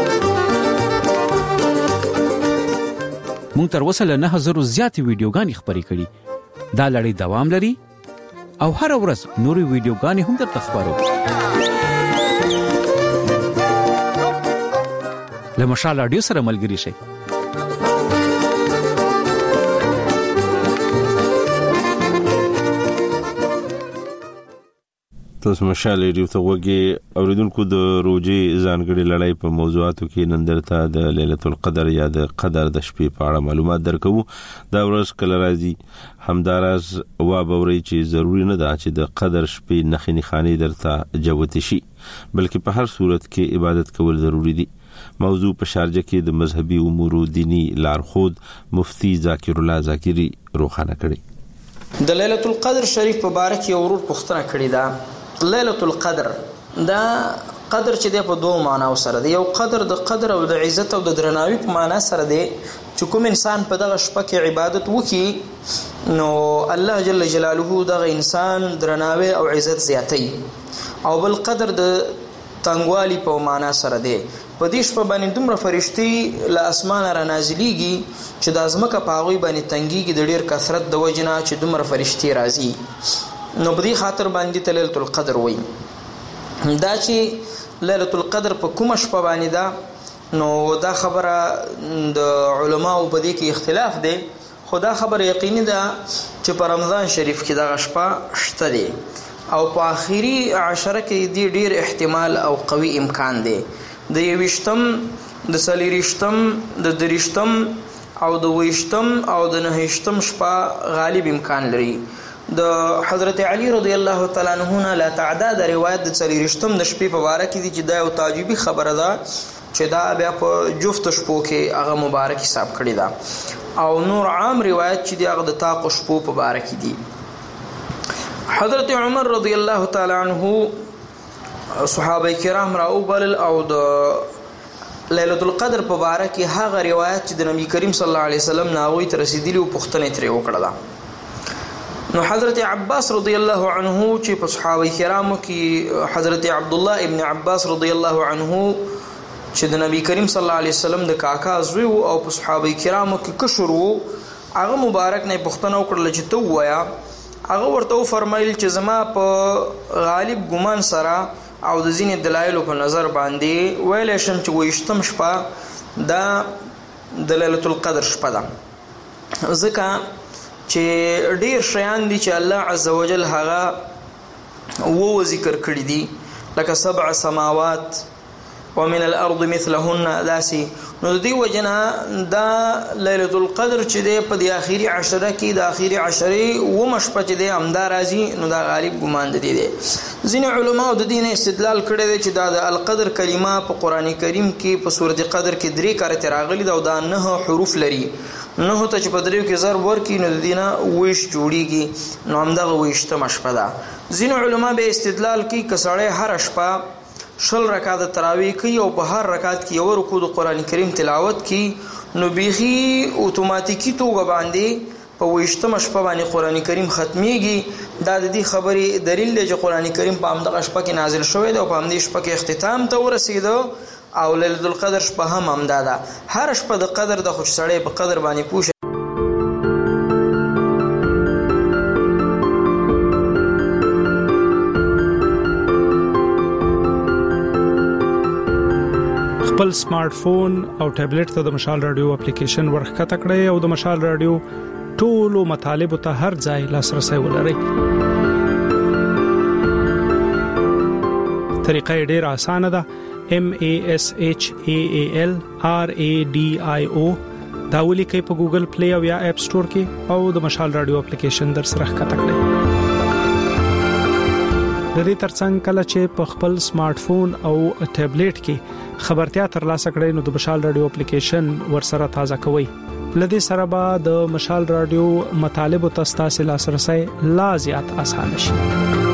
مونږ تر اوسه له 9000 زیاتې ویډیوګانې خپرې کړې. دا لړۍ دوام لري او هر ورځ نورې ویډیوګانې هم درته خپرو. له مشال رادیو سره ملګری شئ. تاسو مشال ریډیو ته وګورئ. اوریدونکو د روزي ځانګړي لړۍ په موضوعاتو کې نن درته د ليله القدر یا د قدر د شپې په اړه معلومات درکوو. دا ورځ کله راځي همداراز وابوري چې ضروری نه ده چې د قدر شپې نخني خاني درته جوت شي بلکې په هر صورت کې عبادت کول ضروری دي. موضوع په شارجه کې د مذهبي امور دینی لارښود مفتی ذاکر الله ذاکری روخانه کړي. د ليله القدر شریف په باره کې ورور پوښتنه کړې ده. ليله القدر دا قدر چې د په دوه معنی سره دی. یو قدر د قدر او د عزت او د درناوي په معنی سره دی چې کوم انسان په دغه شپه کې عبادت وکړي نو الله جل جلاله دغه انسان درناوي او عزت زیاتوي. او بل قدر د تنګوالي په معنی سره دی. په دې شپه باندې دومره فرشتي له اسمانه را نازلېږي چې د ازمکه په هغوی باندې تنګېږي د ډېر کثرت د وجې نه چې دومره فرشتي راځي. نو په دې خاطر باندې ته ليله القدر وایي. دا چې ليله القدر په کومه شپه باندې ده نو دا خبره د علماو په دې کې اختلاف دی. خو دا خبره یقیني ده چې په رمضان شریف کې دغه شپه شته دی او په آخري عشره کې دی ډېر احتمال او قوي امکان دی. د 20م د 40م د 30م او د 20م او د 9م شپه غالب امکان لري. د حضرت علی رضی الله تعالی عنہ نه لا تعداد روایت د 40م د شپې په اړه کې دي چې دا یو تعجبي خبره ده چې دا بیا په جفت شپو کې هغه مبارک حساب کړی دا او نور عام روایت چې دی هغه د طاق شپو په اړه کې دي. حضرت عمر رضی الله تعالی عنہ صحابه کرام راوبل او د ليله القدر په اړه کې هغه روایت چې د نبی کریم صلی الله علیه وسلم ناوی ته رسیدلی او پوښتنه ترې وکړه. نو حضرت عباس رضی الله عنه چې په صحابه کرامو کې حضرت عبد الله ابن عباس رضی الله عنه چې د نبی کریم صلی الله علیه وسلم د کاکا زوی او په صحابه کرامو کې کشر وو هغه مبارک نه پوښتنه وکړه چې تو وایا هغه ورته فرمایل چې زما په غالب ګمان سره او د ځینې دلایلو په نظر باندې ویلی شم چې 28 شپه دا د لیلة القدر شپه ده، ځکه چې ډیر شیان دي چې الله عز وجل هغه و ذکر کړي دي، لکه 7 سماوات ومن الارض مثلهن داسي. نو د دې وجنه دا لیلة القدر چې دی په د اخیری عشره کې د اخیری عشرې و مشپه چې دی همدا راځي، نو دا غالب ګمان دی. ځینې علماء د دین استدلال کړی دی چې دا د القدر کلمه په قران کریم کې په سورۃ قدر کې 3 کرته راغلي دا 9 حروف لري، 9 ته چې په دریو کې ضرب ورکړي نو د دینه ویش جوړیږي، نو همدغه ویشته مشپه ده. ځینې علماء به استدلال کوي که سړی هر شپه 10 رکعات تراویح کوي او په هر رکعت کې یو رکوع د قران کریم تلاوت کوي، نو بیخي اتوماتیکی توګه باندې په 28 شپه باندې قران کریم ختميږي. دا د دې خبرې دلیل دی چې قران کریم په همدغه شپه کې نازل شوی دی او په همدې شپه کې اختتام ته ورسېده، او لیلة القدر شپه هم همدا ده. هر شپه د قدر د خوش سړی په قدر باندې پوښ خپل سمارټ فون او ټابلیټ ته د مشال رادیو اپلیکیشن ورخکته کړئ او د مشال رادیو ټولو مطالبه ته هر ځای لاسرسي ولرئ. طریقه ډیره اسانه ده. MASHAAL RADIO دا ولیکئ په ګوګل پلی او یا اپ سٹور کې او د مشال رادیو اپلیکیشن در سره ښکته کړئ. د دې ترڅنګ کله چې په خپل سمارټ فون او ټابلیټ کې خبرتیا ترلاسه کړئ نو د مشال رادیو اپلیکیشن ورسره تازه کوئ. لدې سره به د مشال رادیو مطالب او تاسو لاسرسي لا زیات اسانه شي.